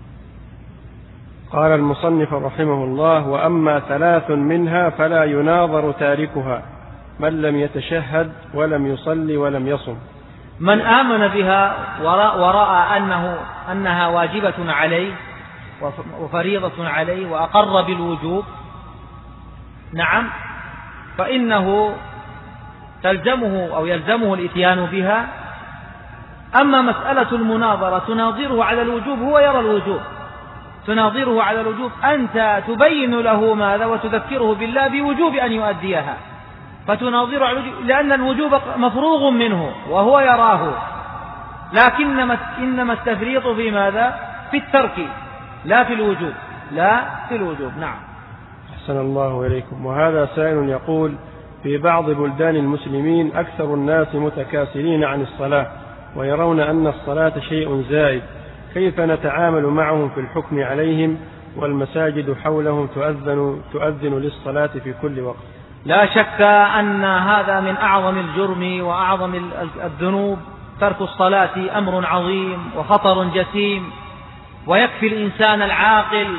قال المصنف رحمه الله: وأما ثلاث منها فلا يناظر تاركها: من لم يتشهد ولم يصلي ولم يصم. من آمن بها ورأى أنه أنها واجبة عليه وفريضة عليه وأقر بالوجوب، نعم، فإنه تلزمه أو يلزمه الإتيان بها. أما مسألة المناظرة تناظره على الوجوب، هو يرى الوجوب، تناظره على الوجوب، أنت تبين له ماذا وتذكره بالله بوجوب أن يؤديها، فتناظر على الوجوب لأن الوجوب مفروغ منه وهو يراه، لكن إنما التفريط في ماذا؟ في الترك لا في الوجوب، لا في الوجوب. نعم. أحسن الله إليكم. وهذا سائل يقول: في بعض بلدان المسلمين أكثر الناس متكاسلين عن الصلاة، ويرون أن الصلاة شيء زائد، كيف نتعامل معهم في الحكم عليهم والمساجد حولهم تؤذن, تؤذن للصلاة في كل وقت؟ لا شك أن هذا من أعظم الجرم وأعظم الذنوب، ترك الصلاة أمر عظيم وخطر جسيم، ويكفي الإنسان العاقل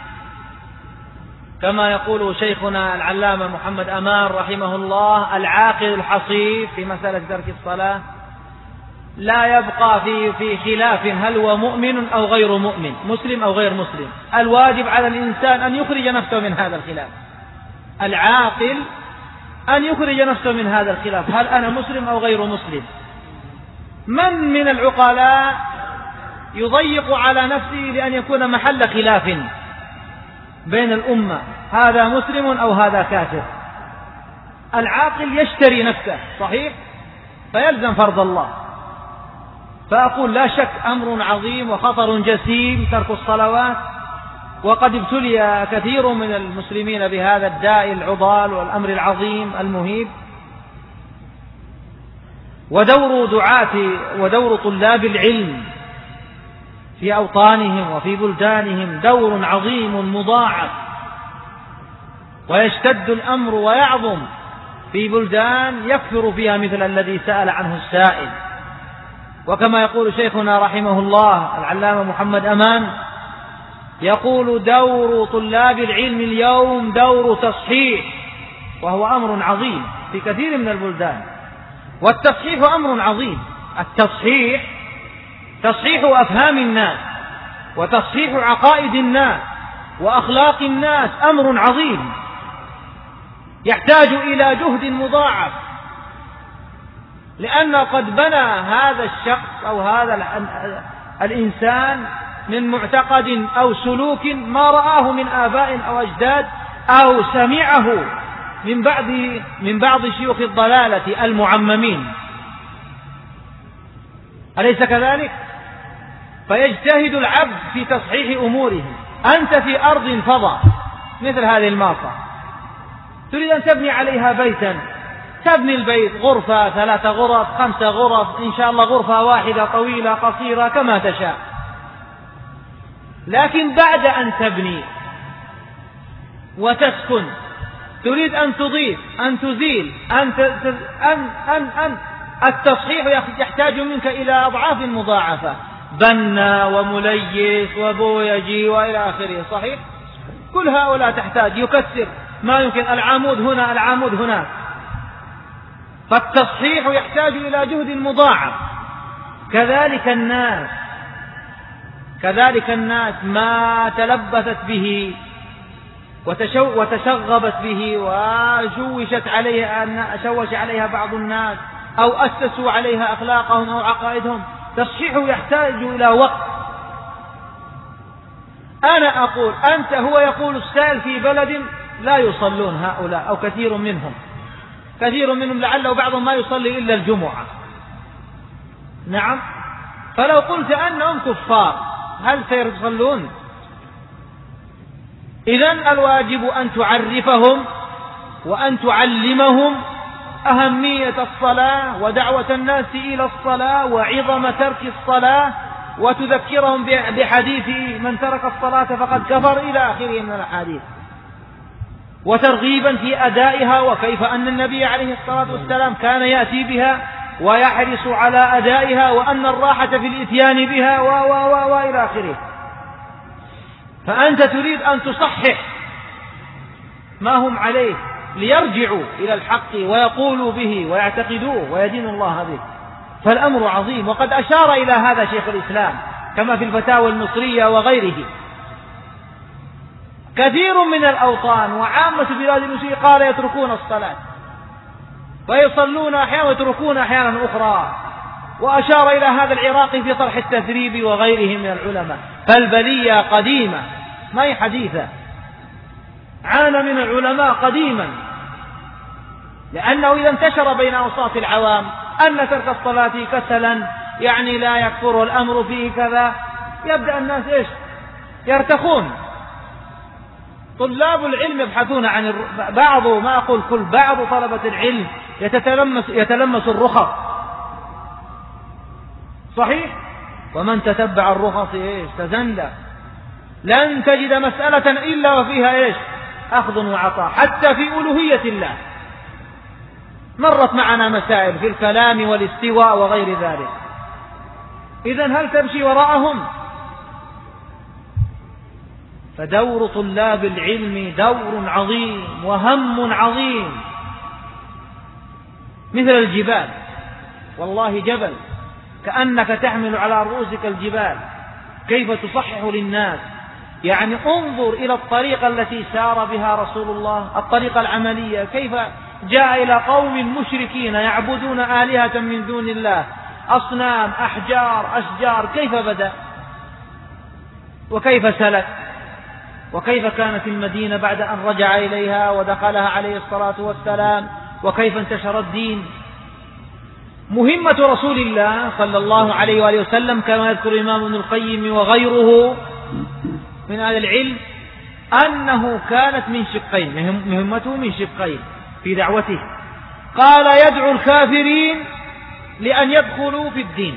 كما يقول شيخنا العلامة محمد أمان رحمه الله: العاقل الحصيف في مسألة ترك الصلاة لا يبقى في في خلاف هل هو مؤمن أو غير مؤمن، مسلم أو غير مسلم. الواجب على الإنسان أن يخرج نفسه من هذا الخلاف، العاقل أن يخرج نفسه من هذا الخلاف، هل أنا مسلم أو غير مسلم. من من العقلاء يضيق على نفسه لأن يكون محل خلاف بين الأمة، هذا مسلم أو هذا كافر؟ العاقل يشتري نفسه، صحيح، فيلزم فرض الله. فأقول لا شك أمر عظيم وخطر جسيم ترك الصلوات، وقد ابتلي كثير من المسلمين بهذا الداء العضال والأمر العظيم المهيب. ودور دعاة ودور طلاب العلم في أوطانهم وفي بلدانهم دور عظيم مضاعف، ويشتد الأمر ويعظم في بلدان يكثر فيها مثل الذي سأل عنه السائل. وكما يقول شيخنا رحمه الله العلامة محمد أمان، يقول: دور طلاب العلم اليوم دور تصحيح، وهو أمر عظيم في كثير من البلدان. والتصحيح أمر عظيم، التصحيح تصحيح أفهام الناس وتصحيح عقائد الناس وأخلاق الناس أمر عظيم يحتاج إلى جهد مضاعف، لأن قد بنى هذا الشخص أو هذا الإنسان من معتقد أو سلوك ما رآه من آباء أو أجداد أو سمعه من بعض من بعض شيوخ الضلالة المعممين، أليس كذلك؟ فيجتهد العبد في تصحيح أموره. أنت في أرض فضاء مثل هذه الماصة، تريد أن تبني عليها بيتا، تبني البيت غرفة، ثلاثة غرف، خمسة غرف، إن شاء الله غرفة واحدة طويلة قصيرة كما تشاء. لكن بعد أن تبني وتسكن تريد أن تضيف أن تزيل أن أن أن, أن التصحيح يحتاج منك إلى أضعاف مضاعفة، بنا ومليس وبويجي وإلى آخره، صحيح؟ كل هؤلاء تحتاج يكسر ما يمكن، العمود هنا العمود هناك، فالتصحيح يحتاج إلى جهد مضاعف. كذلك الناس كذلك الناس ما تلبثت به وتشغبت به وشوشت عليها شوش عليها بعض الناس أو أسسوا عليها أخلاقهم أو عقائدهم، تصحيحه يحتاج إلى وقت. أنا أقول أنت هو يقول السائل في بلد لا يصلون هؤلاء أو كثير منهم كثير منهم لعله بعضهم ما يصلي إلا الجمعة، نعم، فلو قلت أنهم كفار هل سيصلون؟ إذن الواجب أن تعرفهم وأن تعلمهم أهمية الصلاة ودعوة الناس إلى الصلاة وعظم ترك الصلاة، وتذكرهم بحديث من ترك الصلاة فقد كفر إلى آخره من الأحاديث، وترغيبا في أدائها، وكيف أن النبي عليه الصلاة والسلام كان يأتي بها ويحرص على أدائها، وأن الراحة في الإتيان بها و و و وإلى آخره. فأنت تريد أن تصحح ما هم عليه ليرجعوا إلى الحق ويقولوا به ويعتقدوه ويدين الله به، فالأمر عظيم. وقد أشار إلى هذا شيخ الإسلام كما في الفتاوى المصرية وغيره. كثير من الأوطان وعامة بلاد المسلمين قال يتركون الصلاة ويصلون أحيانا ويتركون أحيانا أخرى، وأشار إلى هذا العراقي في طرح التثريب وغيره من العلماء. فالبلية قديمة ما هي حديثة، عانى من العلماء قديما، لأنه إذا انتشر بين أوساط العوام أن ترك الصلاة كسلا يعني لا يكفر الأمر فيه كذا، يبدأ الناس إيش يرتخون. طلاب العلم يبحثون عن الر... بعض ما أقول كل بعض طلبة العلم يتلمس, يتلمس الرخص، صحيح، ومن تتبع الرخص إيش تزندى، لن تجد مسألة إلا وفيها إيش أخذ وعطاء، حتى في ألوهية الله مرت معنا مسائل في الكلام والاستواء وغير ذلك. إذن هل تمشي وراءهم؟ فدور طلاب العلم دور عظيم وهم عظيم، مثل الجبال، والله جبل كأنك تحمل على رؤوسك الجبال، كيف تصحح للناس؟ يعني انظر إلى الطريقة التي سار بها رسول الله، الطريقة العملية، كيف جاء إلى قوم مشركين يعبدون آلهة من دون الله، أصنام، أحجار، أشجار، كيف بدأ وكيف سلك، وكيف كانت المدينة بعد أن رجع إليها ودخلها عليه الصلاة والسلام، وكيف انتشر الدين. مهمة رسول الله صلى الله عليه وآله وسلم كما يذكر الإمام ابن القيم وغيره من أهل العلم أنه كانت من شقين، مهمته من شقين في دعوته. قال يدعو الكافرين لأن يدخلوا في الدين،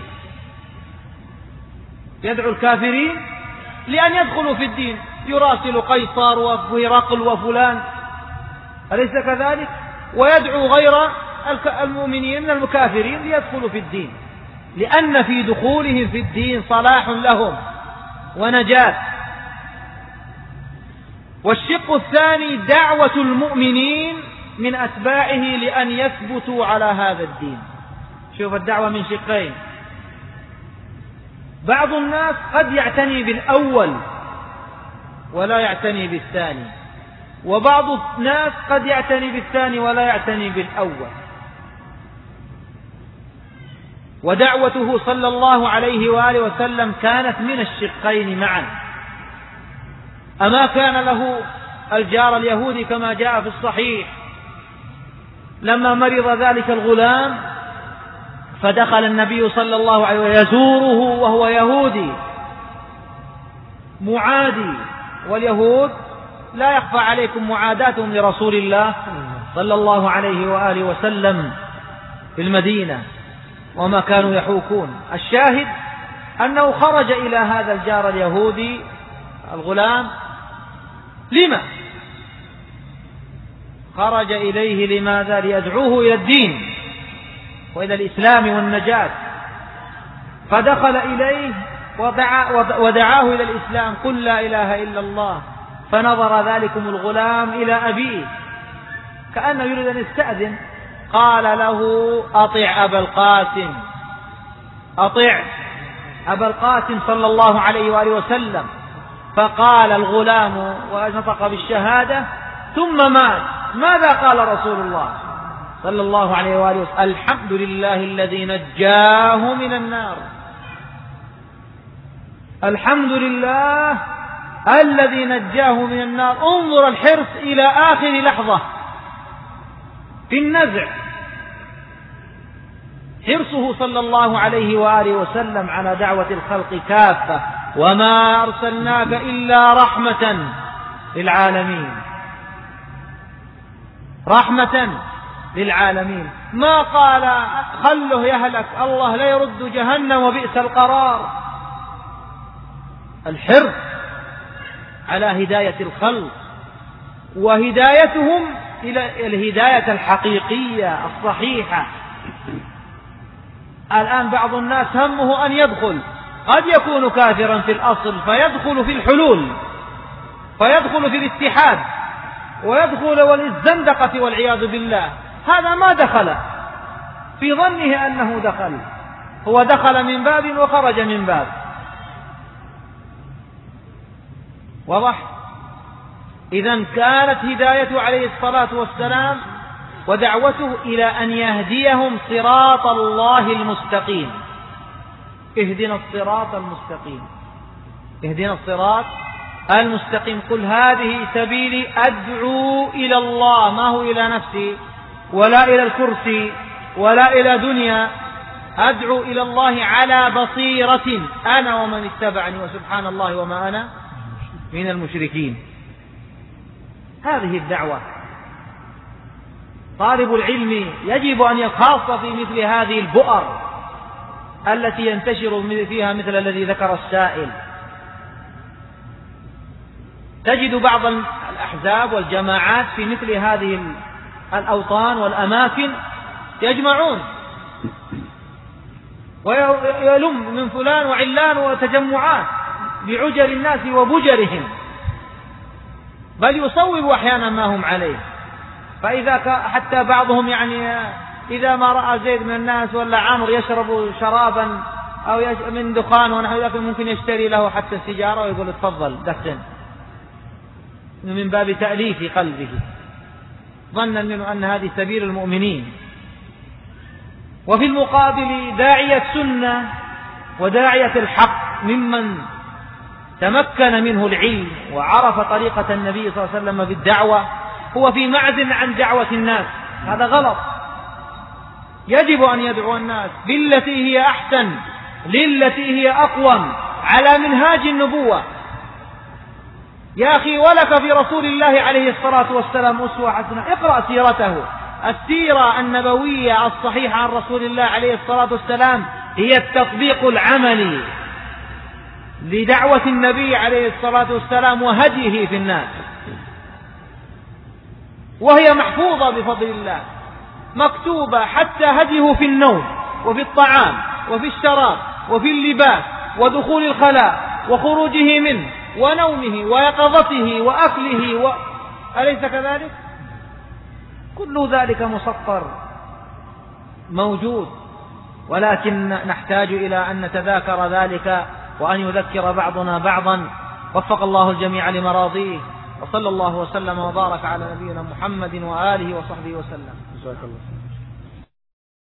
يدعو الكافرين لأن يدخلوا في الدين، يراسل قيصر وهرقل وفلان، أليس كذلك؟ ويدعو غير المؤمنين من المكافرين ليدخلوا في الدين، لأن في دخولهم في الدين صلاح لهم ونجاة. والشق الثاني دعوة المؤمنين من أتباعه لأن يثبتوا على هذا الدين. شوف الدعوة من شقين، بعض الناس قد يعتني بالأول ولا يعتني بالثاني، وبعض الناس قد يعتني بالثاني ولا يعتني بالأول. ودعوته صلى الله عليه وآله وسلم كانت من الشقين معا. أما كان له الجار اليهودي كما جاء في الصحيح لما مرض ذلك الغلام فدخل النبي صلى الله عليه وسلم يزوره وهو يهودي معادي، واليهود لا يخفى عليكم معاداتهم لرسول الله صلى الله عليه وآله وسلم في المدينة وما كانوا يحوكون. الشاهد أنه خرج إلى هذا الجار اليهودي الغلام، لما؟ خرج إليه لماذا؟ ليدعوه إلى الدين وإلى الإسلام والنجاة، فدخل إليه ودعا ودعاه إلى الإسلام، قل لا إله إلا الله. فنظر ذلكم الغلام إلى أبيه كأنه يريد أن يستأذن، قال له أطع أبا القاسم، أطع أبا القاسم صلى الله عليه وآله وسلم. فقال الغلام ونطق بالشهادة ثم مات. ماذا قال رسول الله صلى الله عليه وآله وسلم؟ الحمد لله الذي نجاه من النار، الحمد لله الذي نجاه من النار. انظر الحرص إلى آخر لحظة في النزع، حرصه صلى الله عليه وآله وسلم على دعوة الخلق كافة، وما أرسلناك إلا رحمة للعالمين، رحمة للعالمين. ما قال خله يهلك، الله لا يرد جهنم وبئس القرار. الحرص على هداية الخلق وهدايتهم إلى الهداية الحقيقية الصحيحة. الآن بعض الناس همه أن يدخل، قد يكون كافرا في الأصل فيدخل في الحلول، فيدخل في الاتحاد، ويدخل والزندقة والعياذ بالله. هذا ما دخل في ظنه أنه دخل، هو دخل من باب وخرج من باب. واضح؟ إذن كانت هدايته عليه الصلاة والسلام ودعوته إلى أن يهديهم صراط الله المستقيم. اهدنا الصراط المستقيم، اهدنا الصراط المستقيم. قل هذه سبيلي أدعو إلى الله، ما هو إلى نفسي ولا إلى الكرسي ولا إلى دنيا، أدعو إلى الله على بصيرة أنا ومن اتبعني وسبحان الله وما أنا من المشركين. هذه الدعوة. طالب العلم يجب أن يخاص في مثل هذه البؤر التي ينتشر فيها مثل الذي ذكر السائل. تجد بعض الأحزاب والجماعات في مثل هذه الأوطان والأماكن يجمعون ويلم من فلان وعلان وتجمعات بعجر الناس وبجرهم، بل يصوب أحيانا ما هم عليه. فإذا حتى بعضهم يعني إذا ما رأى زيد من الناس ولا عمر يشرب شرابا أو من دخان ونحو ذلك ممكن يشتري له حتى السيجارة ويقول اتفضل دخن، من باب تأليف قلبه، ظنا منه أن هذه سبيل المؤمنين. وفي المقابل داعية السنة وداعية الحق ممن تمكن منه العلم وعرف طريقة النبي صلى الله عليه وسلم بالدعوة هو في معزل عن دعوة الناس. هذا غلط. يجب أن يدعو الناس بالتي هي أحسن، للتي هي أقوم، على منهاج النبوة. يا أخي ولك في رسول الله عليه الصلاة والسلام أسوة حسنة، اقرأ سيرته. السيرة النبوية الصحيحة عن رسول الله عليه الصلاة والسلام هي التطبيق العملي لدعوة النبي عليه الصلاة والسلام وهديه في الناس، وهي محفوظة بفضل الله، مكتوبة حتى هديه في النوم وفي الطعام وفي الشراب وفي اللباس ودخول الخلاء وخروجه منه ونومه ويقظته وأكله و... أليس كذلك؟ كل ذلك مسطر موجود، ولكن نحتاج إلى أن نتذاكر ذلك وأن يذكر بعضنا بعضا. وفق الله الجميع لمراضيه، وصلى الله وسلم وبارك على نبينا محمد وآله وصحبه وسلم.